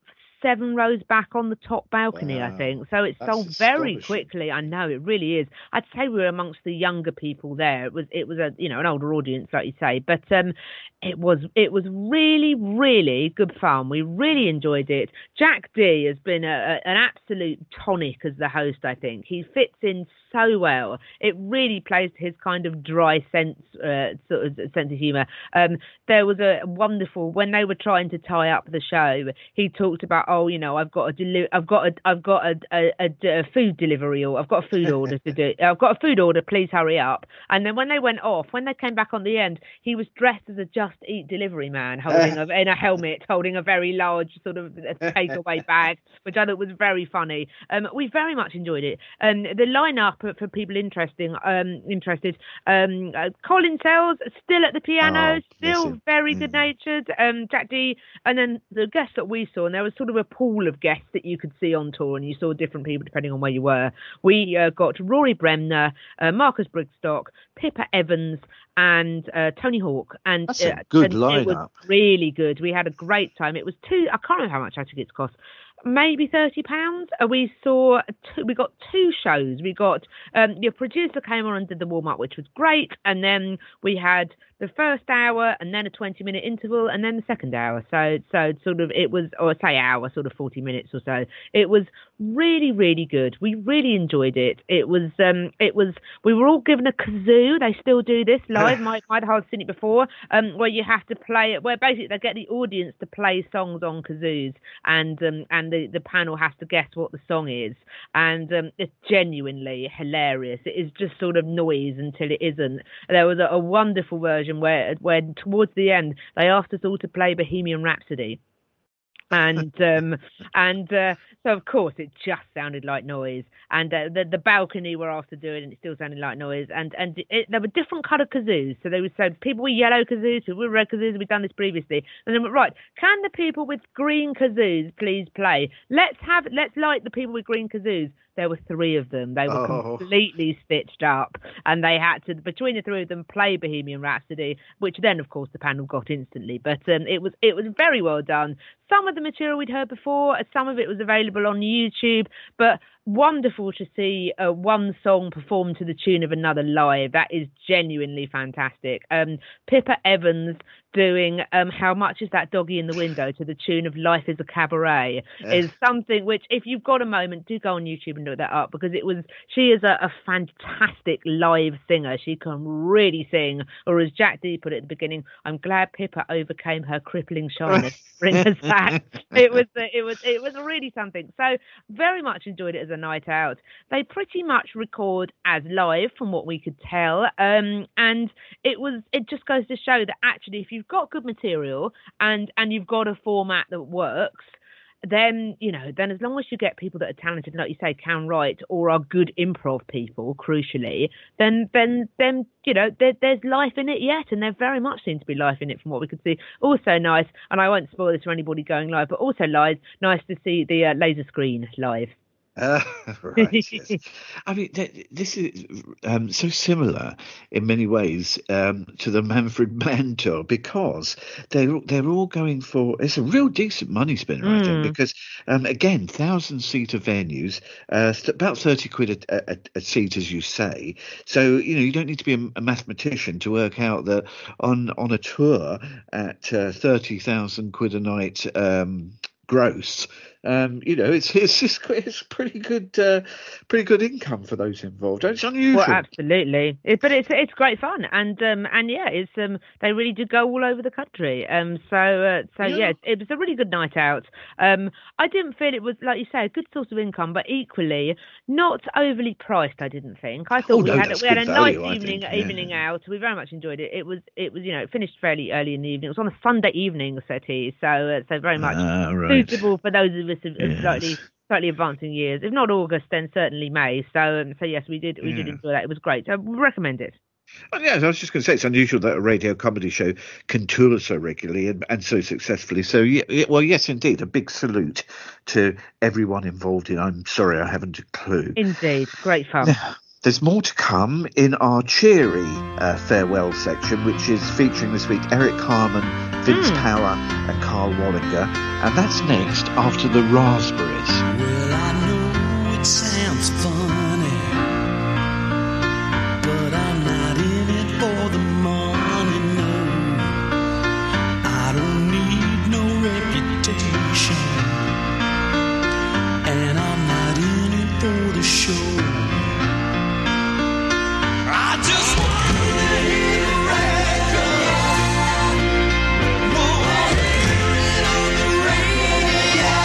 seven rows back on the top balcony, I Wow. think. So it That's sold very astonishing. quickly. I know, it really is. I'd say we were amongst the younger people there. It was it was a you know an older audience, like you say, but um, it was it was really really good fun. We really enjoyed it. Jack D has been a, a, an absolute tonic as the host. I think he fits in so well. It really plays to his kind of dry sense, uh, sort of sense of humour. Um, there was a wonderful when they were trying to tie up the show. He talked about, oh, you know, I've got a deli- I've got a, I've got a, a, a, a food delivery, or I've got a food order to do. I've got a food order. Please hurry up. And then when they went off, when they came back on the end, he was dressed as a Just Eat delivery man, holding a, in a helmet, holding a very large sort of takeaway bag, which I thought was very funny. Um, we very much enjoyed it. Um, the lineup for, for people interesting, um, interested. Um, uh, Colin Sells still at the piano, Oh, still listen. very Mm. good natured. Um, Jack D, and then the guests that we saw, and there was sort of a pool of guests that you could see on tour, and you saw different people depending on where you were. We uh, got Rory Bremner, uh, Marcus Brigstock, Pippa Evans, and uh, Tony Hawk. And That's a uh, good and it was lineup. really good. We had a great time. It was two. I can't remember how much our tickets cost. Maybe thirty pounds. Uh, we saw. Two, we got two shows. We got um, your producer came on and did the warm up, which was great, and then we had the first hour, and then a twenty minute interval, and then the second hour. So, so sort of it was, or say hour, sort of forty minutes or so. It was really, really good. We really enjoyed it. It was, um, it was. We were all given a kazoo. They still do this live. Mike might have seen it before. Um, where you have to play it. Where basically they get the audience to play songs on kazoos, and um, and the, the panel has to guess what the song is. And um, it's genuinely hilarious. It is just sort of noise until it isn't. There was a, a wonderful version where, where towards the end they asked us all to play Bohemian Rhapsody. and um, and uh, so of course it just sounded like noise, and uh, the the balcony were asked to do it, and it still sounded like noise, and and it, there were different colour kazoos. So they were so people with yellow kazoos, people with red kazoos. We've done this previously, and then we're right. Can the people with green kazoos please play? Let's have let's light the people with green kazoos. There were three of them. They were Oh. completely stitched up, and they had to, between the three of them, play Bohemian Rhapsody, which then, of course, the panel got instantly. But um, it was it was very well done. Some of the material we'd heard before, some of it was available on YouTube, but wonderful to see uh, one song performed to the tune of another live. That is genuinely fantastic. Um, Pippa Evans doing um, How Much Is That Doggy in the Window to the tune of Life is a Cabaret is something which, if you've got a moment, do go on YouTube and look that up, because it was she is a, a fantastic live singer. She can really sing, or as Jack D put it at the beginning, I'm glad Pippa overcame her crippling shyness to bring us back. It was it was it was really something. So very much enjoyed it as a night out. They pretty much record as live from what we could tell, um, and it was it just goes to show that actually if you've got good material and and you've got a format that works, then you know then as long as you get people that are talented, like you say, can write or are good improv people, crucially, then then then you know there, there's life in it yet, and there very much seems to be life in it from what we could see. Also nice, and I won't spoil this for anybody going live, but also live nice to see the uh, laser screen live. Uh, right. Yes. I mean, th- this is um, so similar in many ways um, to the Manfred Mann tour, because they're they're all going for it's a real decent money spinner, I think, because um, again, thousand seater venues, uh, th- about thirty quid a, a, a seat, as you say. So you know you don't need to be a, a mathematician to work out that on on a tour at uh, thirty thousand quid a night um, gross. Um, you know, it's it's just it's pretty good, uh, pretty good income for those involved. It's unusual. Well, absolutely, it, but it's it's great fun, and um, and yeah, it's um, they really do go all over the country. Um, so uh, so yeah, Yeah. it, it was a really good night out. Um, I didn't feel it was, like you say, a good source of income, but equally not overly priced. I didn't think. I thought Oh, we no, had that's we had good a value, nice I evening think, yeah. evening out. We very much enjoyed it. It was it was you know it finished fairly early in the evening. It was on a Sunday evening, SETI, so uh, so very much Ah, right. suitable for those of us of, of Yes. slightly. Slightly advancing years, if not August, then certainly May. So, um, so yes, we did we did Yeah. enjoy that. It was great. I recommend it. Oh, yeah, I was just going to say it's unusual that a radio comedy show can tour so regularly and, and so successfully. So, yeah, yeah, well, yes, indeed, a big salute to everyone involved in I'm Sorry I Haven't a Clue. Indeed, great fun. Now, There's more to come in our cheery uh, farewell section, which is featuring this week Eric Carmen, Vince Mm. Power and Carl Wallinger. And that's next after the Raspberries. Well, I know it sounds funny, but I'm not in it for the money, no. I don't need no reputation, and I'm not in it for the show. I just wanna hear a record. Wanna hear it on the radio.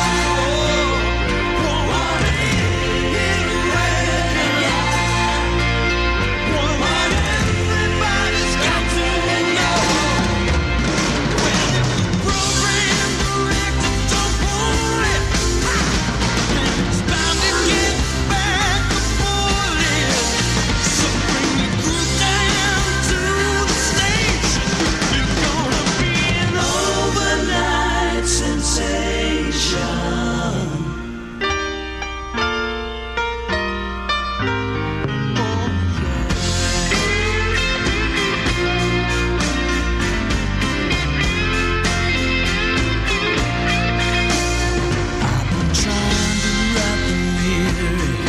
Wanna hear a record. What everybody's got to know. Well, if the program director don't want it, it's bound to get back to boiling. So bring the crew down to the station. It's gonna be an overnight sensation. I've been trying to wrap the lyric.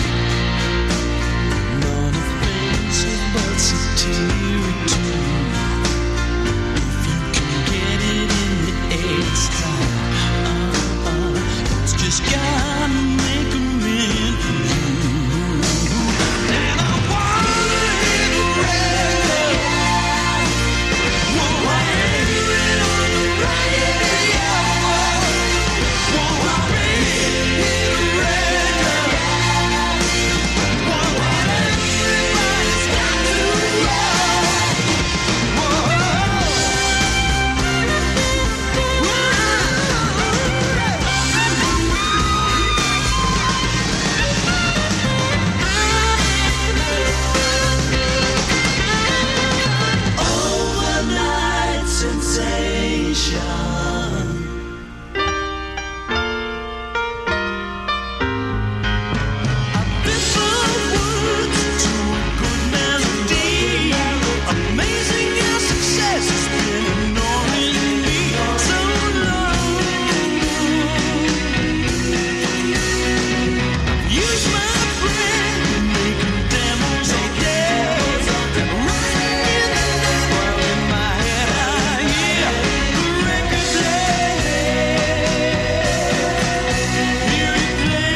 None of things but satirically. If you can get it in the extra, uh-uh, it's just gotta make a man for you. And I wanna hear the record. Wanna hear it on the radio. Wanna hear the record. What everybody's got to overnight sensation. I've some words to a good melody. Amazing how success has been annoying me so long. Use my brain, making demos all day. Right in the night, while in my head I hear the record play. Hear it play.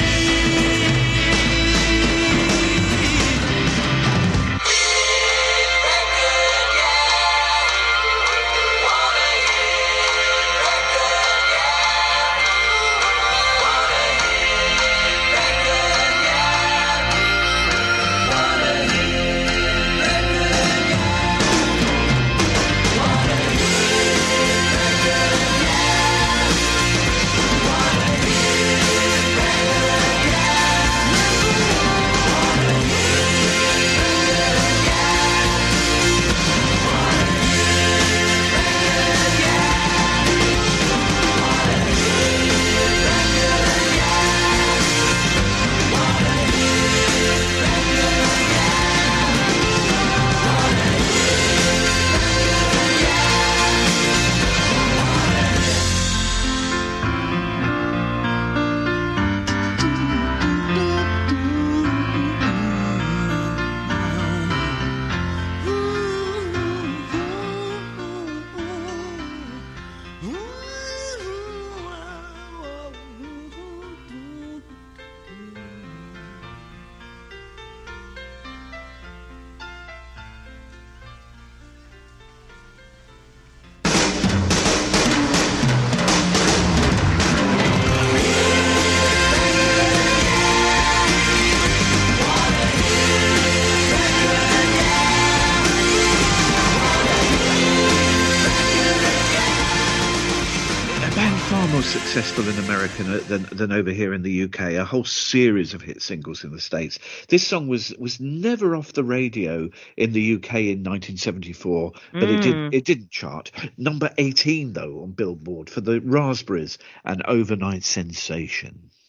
More successful in America than, than over here in the U K. A whole series of hit singles in the States. This song was was never off the radio in the U K in nineteen seventy-four, but it did it didn't chart. Number eighteen though on Billboard for the Raspberries, an overnight sensation.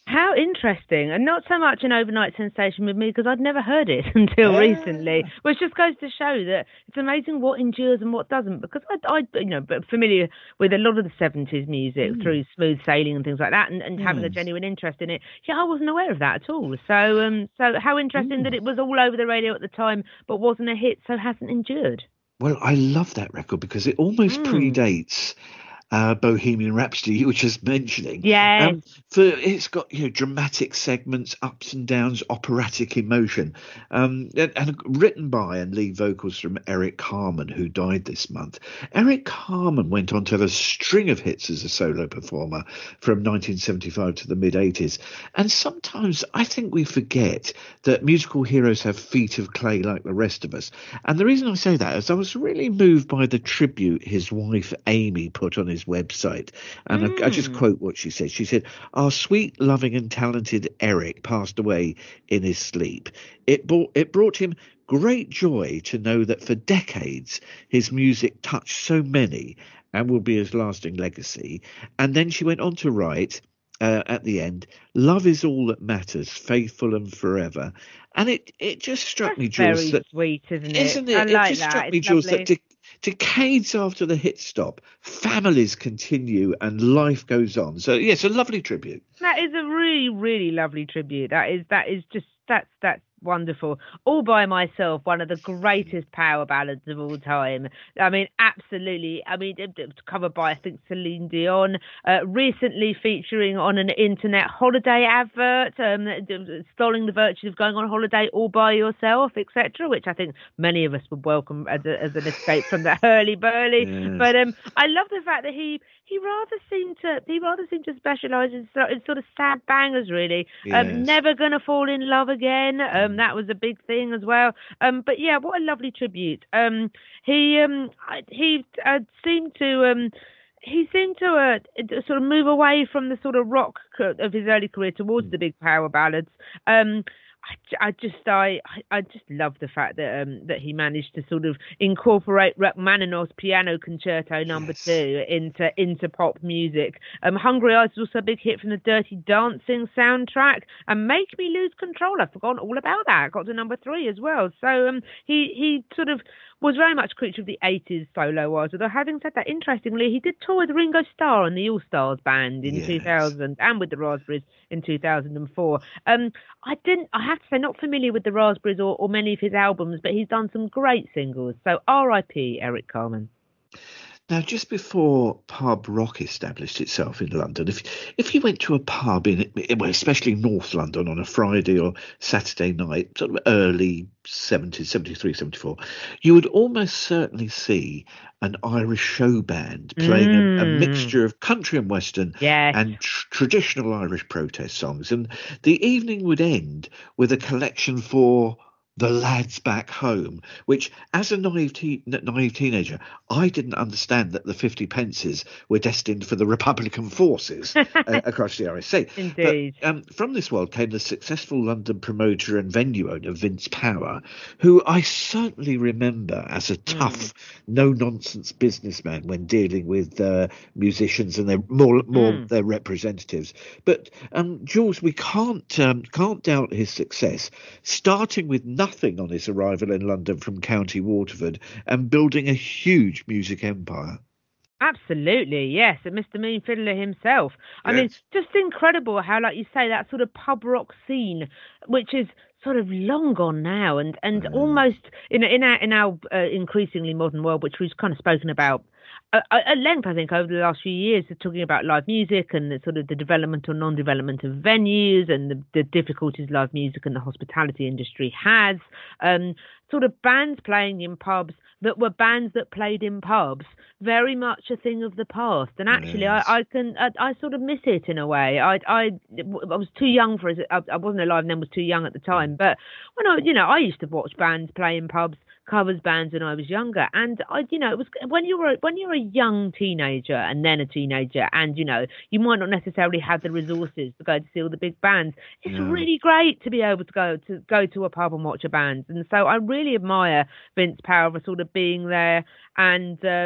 How interesting, and not so much an overnight sensation with me because I'd never heard it until Yeah. recently, which just goes to show that it's amazing what endures and what doesn't. Because I, I you know, but familiar with a lot of the seventies music Mm. through Smooth Sailing and things like that, and, and having a Yes. genuine interest in it. Yeah, I wasn't aware of that at all. So, um, so how interesting Mm. that it was all over the radio at the time, but wasn't a hit, so hasn't endured. Well, I love that record because it almost Mm. predates uh, Bohemian Rhapsody, you were just mentioning. Yes. Um, for it's got you know dramatic segments, ups and downs, operatic emotion, um, and, and written by and lead vocals from Eric Carmen, who died this month. Eric Carmen went on to have a string of hits as a solo performer from nineteen seventy-five to the mid eighties, and sometimes I think we forget that musical heroes have feet of clay like the rest of us. And the reason I say that is I was really moved by the tribute his wife Amy put on his website, and I, I just Mm. quote what she said. She said, "Our sweet, loving and talented Eric passed away in his sleep. It brought, it brought him great joy to know that for decades his music touched so many and will be his lasting legacy." And then she went on to write uh, at the end, "Love is all that matters, faithful and forever." And it, it just struck That's me, Jules, very that sweet, isn't it? isn't it? I like it just that. struck me, It's Jules, lovely. that de- decades after the hit stop, families continue and life goes on. So, yes, a lovely tribute. That is a really, really lovely tribute. That is, that is just, that's, that's wonderful. All by myself, one of the greatest power ballads of all time. I mean, absolutely. I mean, it, it was covered by, I think, Celine Dion, uh, recently featuring on an internet holiday advert, um, extolling the virtues of going on holiday all by yourself, et cetera, which I think many of us would welcome as, a, as an escape from the hurly-burly. Yes. But um, I love the fact that he he rather seemed to he rather seemed to specialise in, sort- in sort of sad bangers, really. Um, Yes. Never Gonna Fall in Love Again. Um, that was a big thing as well. Um, but yeah, what a lovely tribute. Um, he um I- he uh, seemed to um. He seemed to uh, sort of move away from the sort of rock c- of his early career towards the big power ballads. Um, I, I just I I just love the fact that um that he managed to sort of incorporate Rachmaninoff's Piano Concerto Number Yes. Two into into pop music. Um, Hungry Eyes was also a big hit from the Dirty Dancing soundtrack, and Make Me Lose Control. I've forgotten all about that. Got to number three as well. So um he he sort of was very much a creature of the eighties solo-wise. Although having said that, interestingly, he did tour with Ringo Starr and the All Stars band in Yes. two thousand, and with the Raspberries in two thousand four. Um, I didn't. I have to say, not familiar with the Raspberries or, or many of his albums, but he's done some great singles. So R I P Eric Carmen. Now, just before pub rock established itself in London, if if you went to a pub in, well, especially North London on a Friday or Saturday night, sort of early seventies, seventy-three, seventy-four, you would almost certainly see an Irish show band playing a, a Mm. mixture of country and western Yes. and tr- traditional Irish protest songs. And the evening would end with a collection for The Lads Back Home, which, as a naive, te- naive teenager, I didn't understand that the fifty pences were destined for the Republican forces uh, across the R S C. Indeed. But um, from this world came the successful London promoter and venue owner, Vince Power, who I certainly remember as a tough, no-nonsense businessman when dealing with uh, musicians and their more, more Mm. their representatives. But um, Jules, we can't um, can't doubt his success, starting with nothing on his arrival in London from County Waterford and building a huge music empire. Absolutely, yes, and Mister Mean Fiddler himself. I mean, Yes. just incredible how, like you say, that sort of pub rock scene, which is sort of long gone now, and and almost in in our in our uh, increasingly modern world, which we've kind of spoken about uh, at length, I think, over the last few years, talking about live music and the sort of the development or non-development of venues and the, the difficulties live music and the hospitality industry has. Um, sort of bands playing in pubs that were bands that played in pubs, very much a thing of the past. And actually, Yes. I, I can I, I sort of miss it in a way. I I, I was too young for it. I, I wasn't alive and then was too young at the time. But when I, you know, I used to watch bands play in pubs, covers bands when I was younger, and I, you know, it was when you were when you're a young teenager and then a teenager, and you know, you might not necessarily have the resources to go to see all the big bands. It's No. really great to be able to go to go to a pub and watch a band, and so I really admire Vince Power for sort of being there and um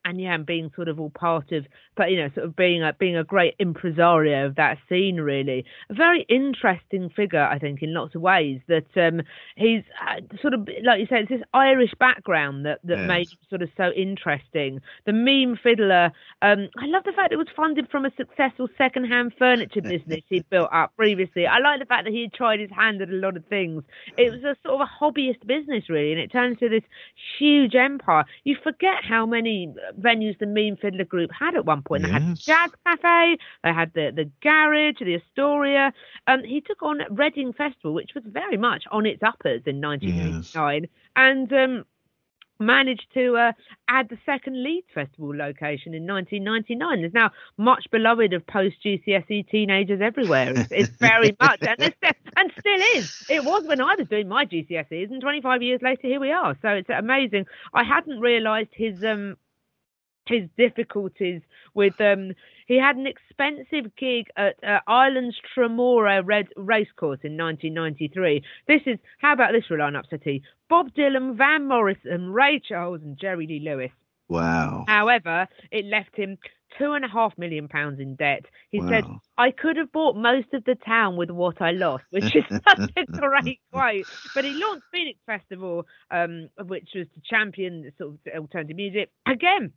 and yeah, and being sort of all part of, but you know, sort of being a being a great impresario of that scene, really. A very interesting figure, I think, in lots of ways. That um, he's uh, sort of, like you said, it's this Irish background that, that Yes. made him sort of so interesting. The meme fiddler, um, I love the fact it was funded from a successful second-hand furniture business he'd built up previously. I like the fact that he had tried his hand at a lot of things. It was a sort of a hobbyist business, really, and it turned into this huge empire. You forget how many venues the Mean Fiddler Group had at one point. They had the Yes. Jazz Cafe, they had the, the Garage, the Astoria. Um, he took on Reading Festival, which was very much on its uppers in nineteen eighty-nine, Yes. and um, managed to uh, add the second Leeds Festival location in nineteen ninety-nine. There's now much beloved of post-G C S E teenagers everywhere. It's, it's very much, and, it's, and still is. It was when I was doing my G C S Es, and twenty-five years later, here we are. So it's amazing. I hadn't realised his um his difficulties with um he had an expensive gig at uh, Ireland's Tremora Red Racecourse in nineteen ninety-three. This is, how about this for a lineup, Sati? Bob Dylan, Van Morrison, Ray Charles and Jerry Lee Lewis. Wow. However, it left him two and a half million pounds in debt. He Wow. said, I could have bought most of the town with what I lost, which is such a great quote. But he launched Phoenix Festival, um, which was to champion sort of alternative music. Again,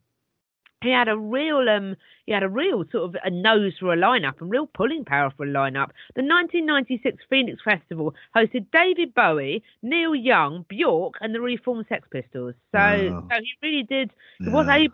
he had a real, um, he had a real sort of a nose for a lineup and real pulling power for a lineup. The nineteen ninety-six Phoenix Festival hosted David Bowie, Neil Young, Bjork, and the Reformed Sex Pistols. So, Wow. so he really did. He was Yeah. able.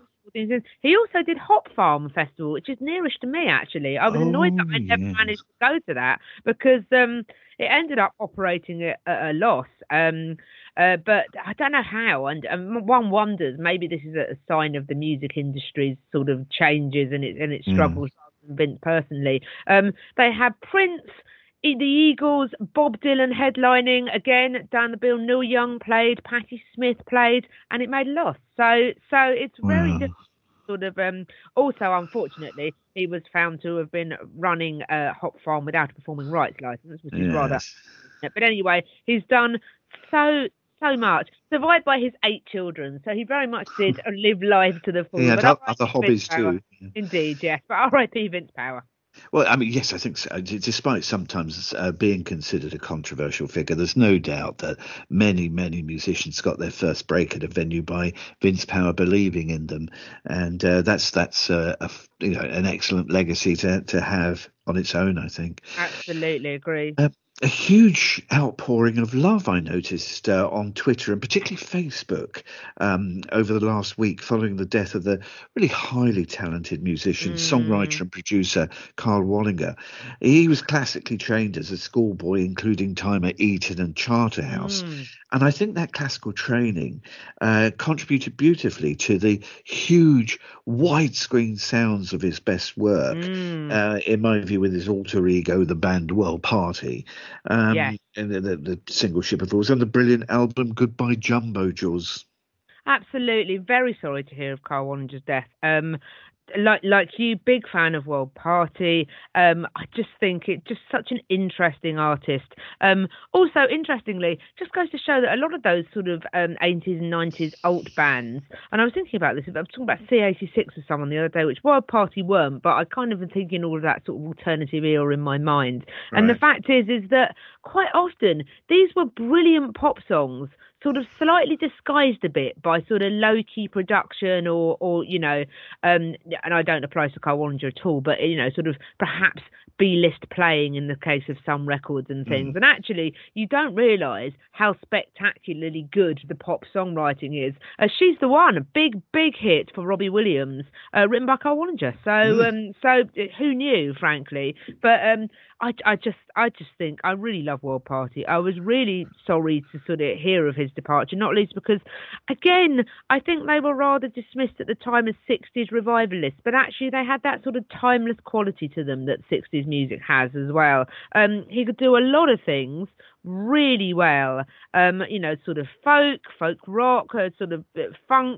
He also did Hop Farm Festival, which is nearest to me, actually. I was annoyed that I Oh, never yes. managed to go to that because um, it ended up operating at, at a loss. Um, uh, but I don't know how. And um, one wonders, maybe this is a, a sign of the music industry's sort of changes and it and its struggles. Mm. Vince personally, um, they had Prince, the Eagles, Bob Dylan headlining again down the bill. Neil Young played, Patti Smith played, and it made a loss. So, so it's very Wow. difficult. Sort of. Um, also, unfortunately, he was found to have been running a Hop Farm without a performing rights license, which is rather. Yes. But anyway, he's done so so much. Survived by his eight children, so he very much did live life to the full. He had But o- other hobbies too. Indeed, yes. But R I P Vince Power. Well, I mean, yes, I think so. D- Despite sometimes uh, being considered a controversial figure, there's no doubt that many, many musicians got their first break at a venue by Vince Power believing in them, and uh, that's that's uh, a, you know an excellent legacy to to have on its own, I think. Absolutely agree. Uh, a huge outpouring of love I noticed uh, on Twitter and particularly Facebook um, over the last week following the death of the really highly talented musician, Mm. songwriter and producer Carl Wallinger. He was classically trained as a schoolboy, including time at Eton and Charterhouse. Mm. And I think that classical training uh, contributed beautifully to the huge widescreen sounds of his best work, Mm. uh, in my view, with his alter ego, the band World Party. Um, Yeah. and the, the, the single Ship of Thoughts and the brilliant album Goodbye Jumbo, Jules. Absolutely. Very sorry to hear of Carl Wallinger's death. Um, like like you, big fan of World Party. Um, I just think it's just such an interesting artist. Um, also, interestingly, just goes to show that a lot of those sort of um, eighties and nineties alt bands, and I was thinking about this, I was talking about C eighty-six with someone the other day, which World Party weren't, but I kind of been thinking all of that sort of alternative era in my mind. And the Right. fact is, is that quite often these were brilliant pop songs, sort of slightly disguised a bit by sort of low-key production or, or you know, um, and I don't apply to Carl Wallinger at all, but, you know, sort of perhaps B-list playing in the case of some records and things. Mm. And actually, you don't realise how spectacularly good the pop songwriting is. Uh, She's the One, a big, big hit for Robbie Williams, uh, written by Carl Wallinger. So, Mm. um, so uh, who knew, frankly? But um, I, I just, I just think I really love World Party. I was really sorry to sort of hear of his departure, not least because, again, I think they were rather dismissed at the time as sixties revivalists, but actually they had that sort of timeless quality to them that sixties music has as well. Um, he could do a lot of things really well, um, you know, sort of folk, folk rock, uh, sort of uh, funk,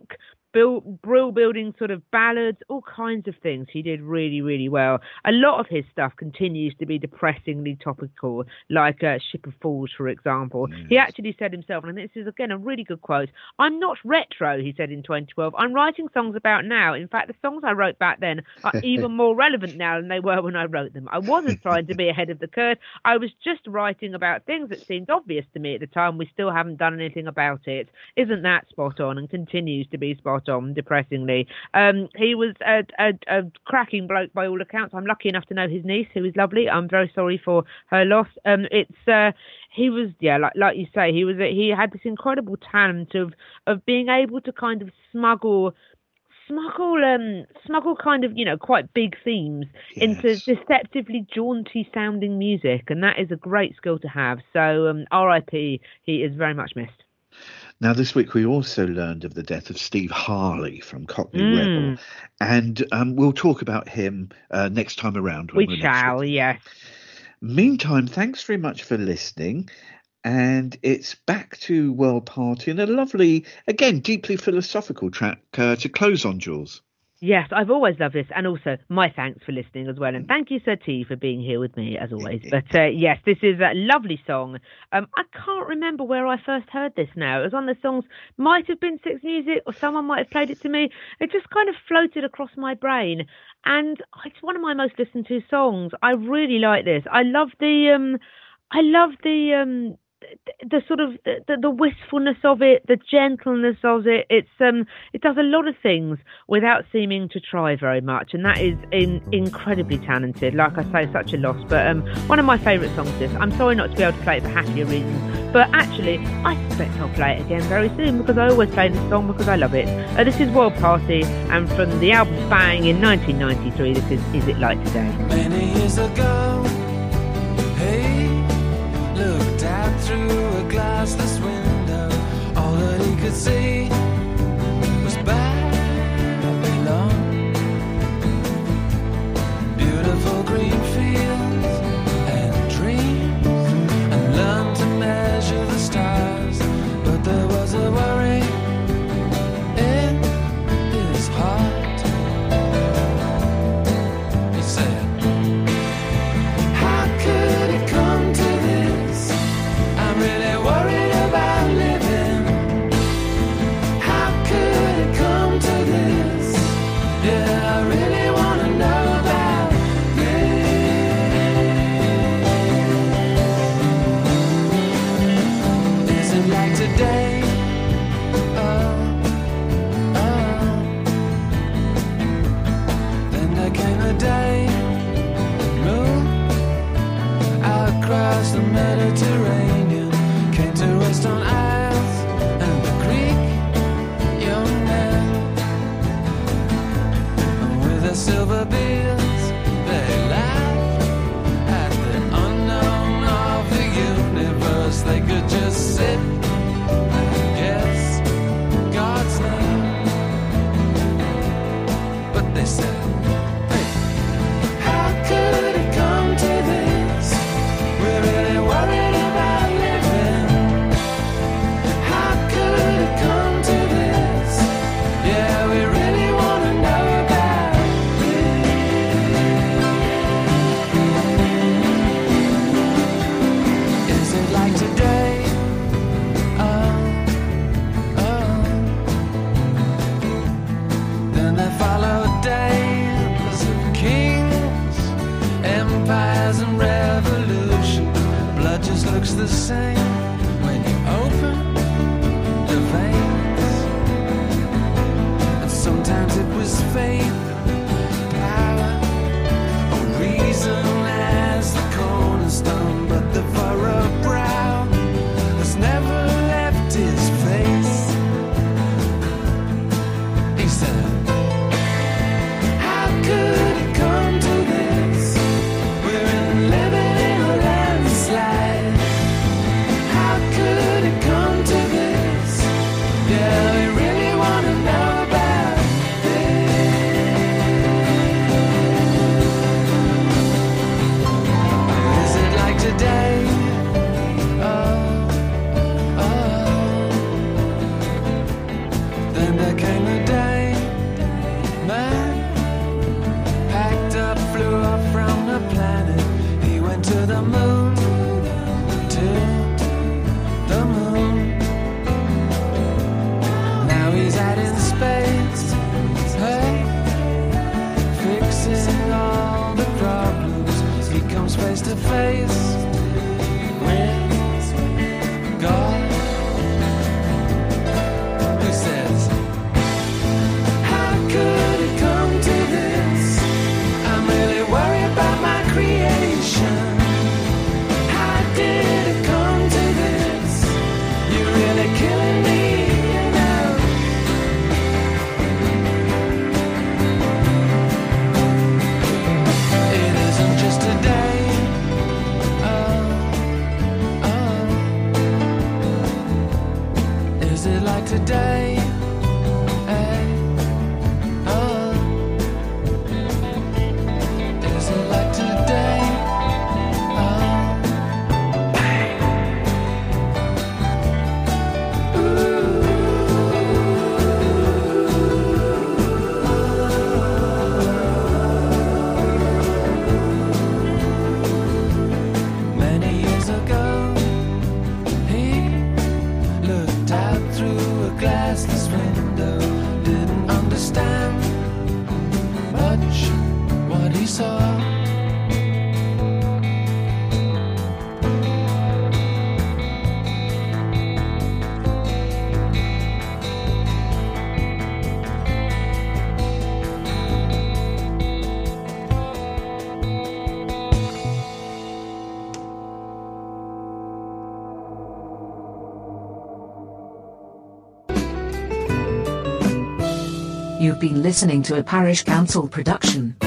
build, brill building sort of ballads, all kinds of things. He did really, really well. A lot of his stuff continues to be depressingly topical, like uh, Ship of Fools, for example. Yes. He actually said himself, and this is, again, a really good quote, "I'm not retro," he said in twenty twelve. "I'm writing songs about now. In fact, the songs I wrote back then are even more relevant now than they were when I wrote them. I wasn't trying to be ahead of the curve. I was just writing about things that seemed obvious to me at the time. We still haven't done anything about it." Isn't that spot on, and continues to be spot on, depressingly. Um, he was a, a, a cracking bloke by all accounts. I'm lucky enough to know his niece, who is lovely. I'm very sorry for her loss. Um, it's uh, he was, yeah, like like you say, he was a, he had this incredible talent of of being able to kind of smuggle. Smuggle, um, smuggle kind of, you know, quite big themes Yes. into deceptively jaunty sounding music, and that is a great skill to have. So, um, R I P, he is very much missed. Now, this week we also learned of the death of Steve Harley from Cockney Mm. Rebel, and um, we'll talk about him uh, next time around. when We we're next shall, week. yes. Meantime, thanks very much for listening. And it's back to World Party and a lovely, again, deeply philosophical track uh, to close on, Jules. Yes, I've always loved this, and also my thanks for listening as well, and thank you, Sir T, for being here with me as always. But uh, yes, this is a lovely song. Um, I can't remember where I first heard this now. It was one of the songs, might have been Six Music, or someone might have played it to me. It just kind of floated across my brain, and it's one of my most listened to songs. I really like this. I love the, um, I love the. Um, The, the sort of the, the wistfulness of it, the gentleness of it. It's um, it does a lot of things without seeming to try very much, and that is in, incredibly talented. Like I say, such a loss, but um, one of my favourite songs. This. I'm sorry not to be able to play it for happier reasons, but actually, I suspect I'll play it again very soon because I always play this song because I love it. Uh, this is World Party, and from the album Bang in nineteen ninety-three. This is Is It Like Today? Many years ago, hey, looked out through a glassless window. All that he could see was Babylon. Beautiful green fields and dreams, and learned to measure the stars. But there was a worry in his heart. He said, "How could it come to this? I'm really worried about living. How could it come to this? Yeah, I really want to know about this. Is it like today? Oh, oh. Then there came a day, moon across the Mediterranean, came to rest on isles, and the Greek young men, and with their silver beards, they laughed at the unknown of the universe. They could just sit and guess God's name, but they said, "Hey, how could it come to this? We're really worried about living. How could it come to this? Yeah, we really want to know about this. Is it like today? Oh, oh. Then there followed days of kings, empires and revolution. Blood just looks the same when you open your veins. And sometimes it was faith, power, or reason as the cornerstone. But the furrowed brow has never left his face. He said, "How could it come to this? We're in living in a landslide. How could it come to this? Yeah, we really want to know about this." face with God, who says, how could it come to this? I'm really worried about my creation. How did it come to this? You're really killing me, you know. It isn't just a day. Oh, oh. Is it like today? Hey, oh. Is it like today? Oh. Many years ago, he looked out through a glassless window, didn't understand much what he saw. You've been listening to a Parish Council production.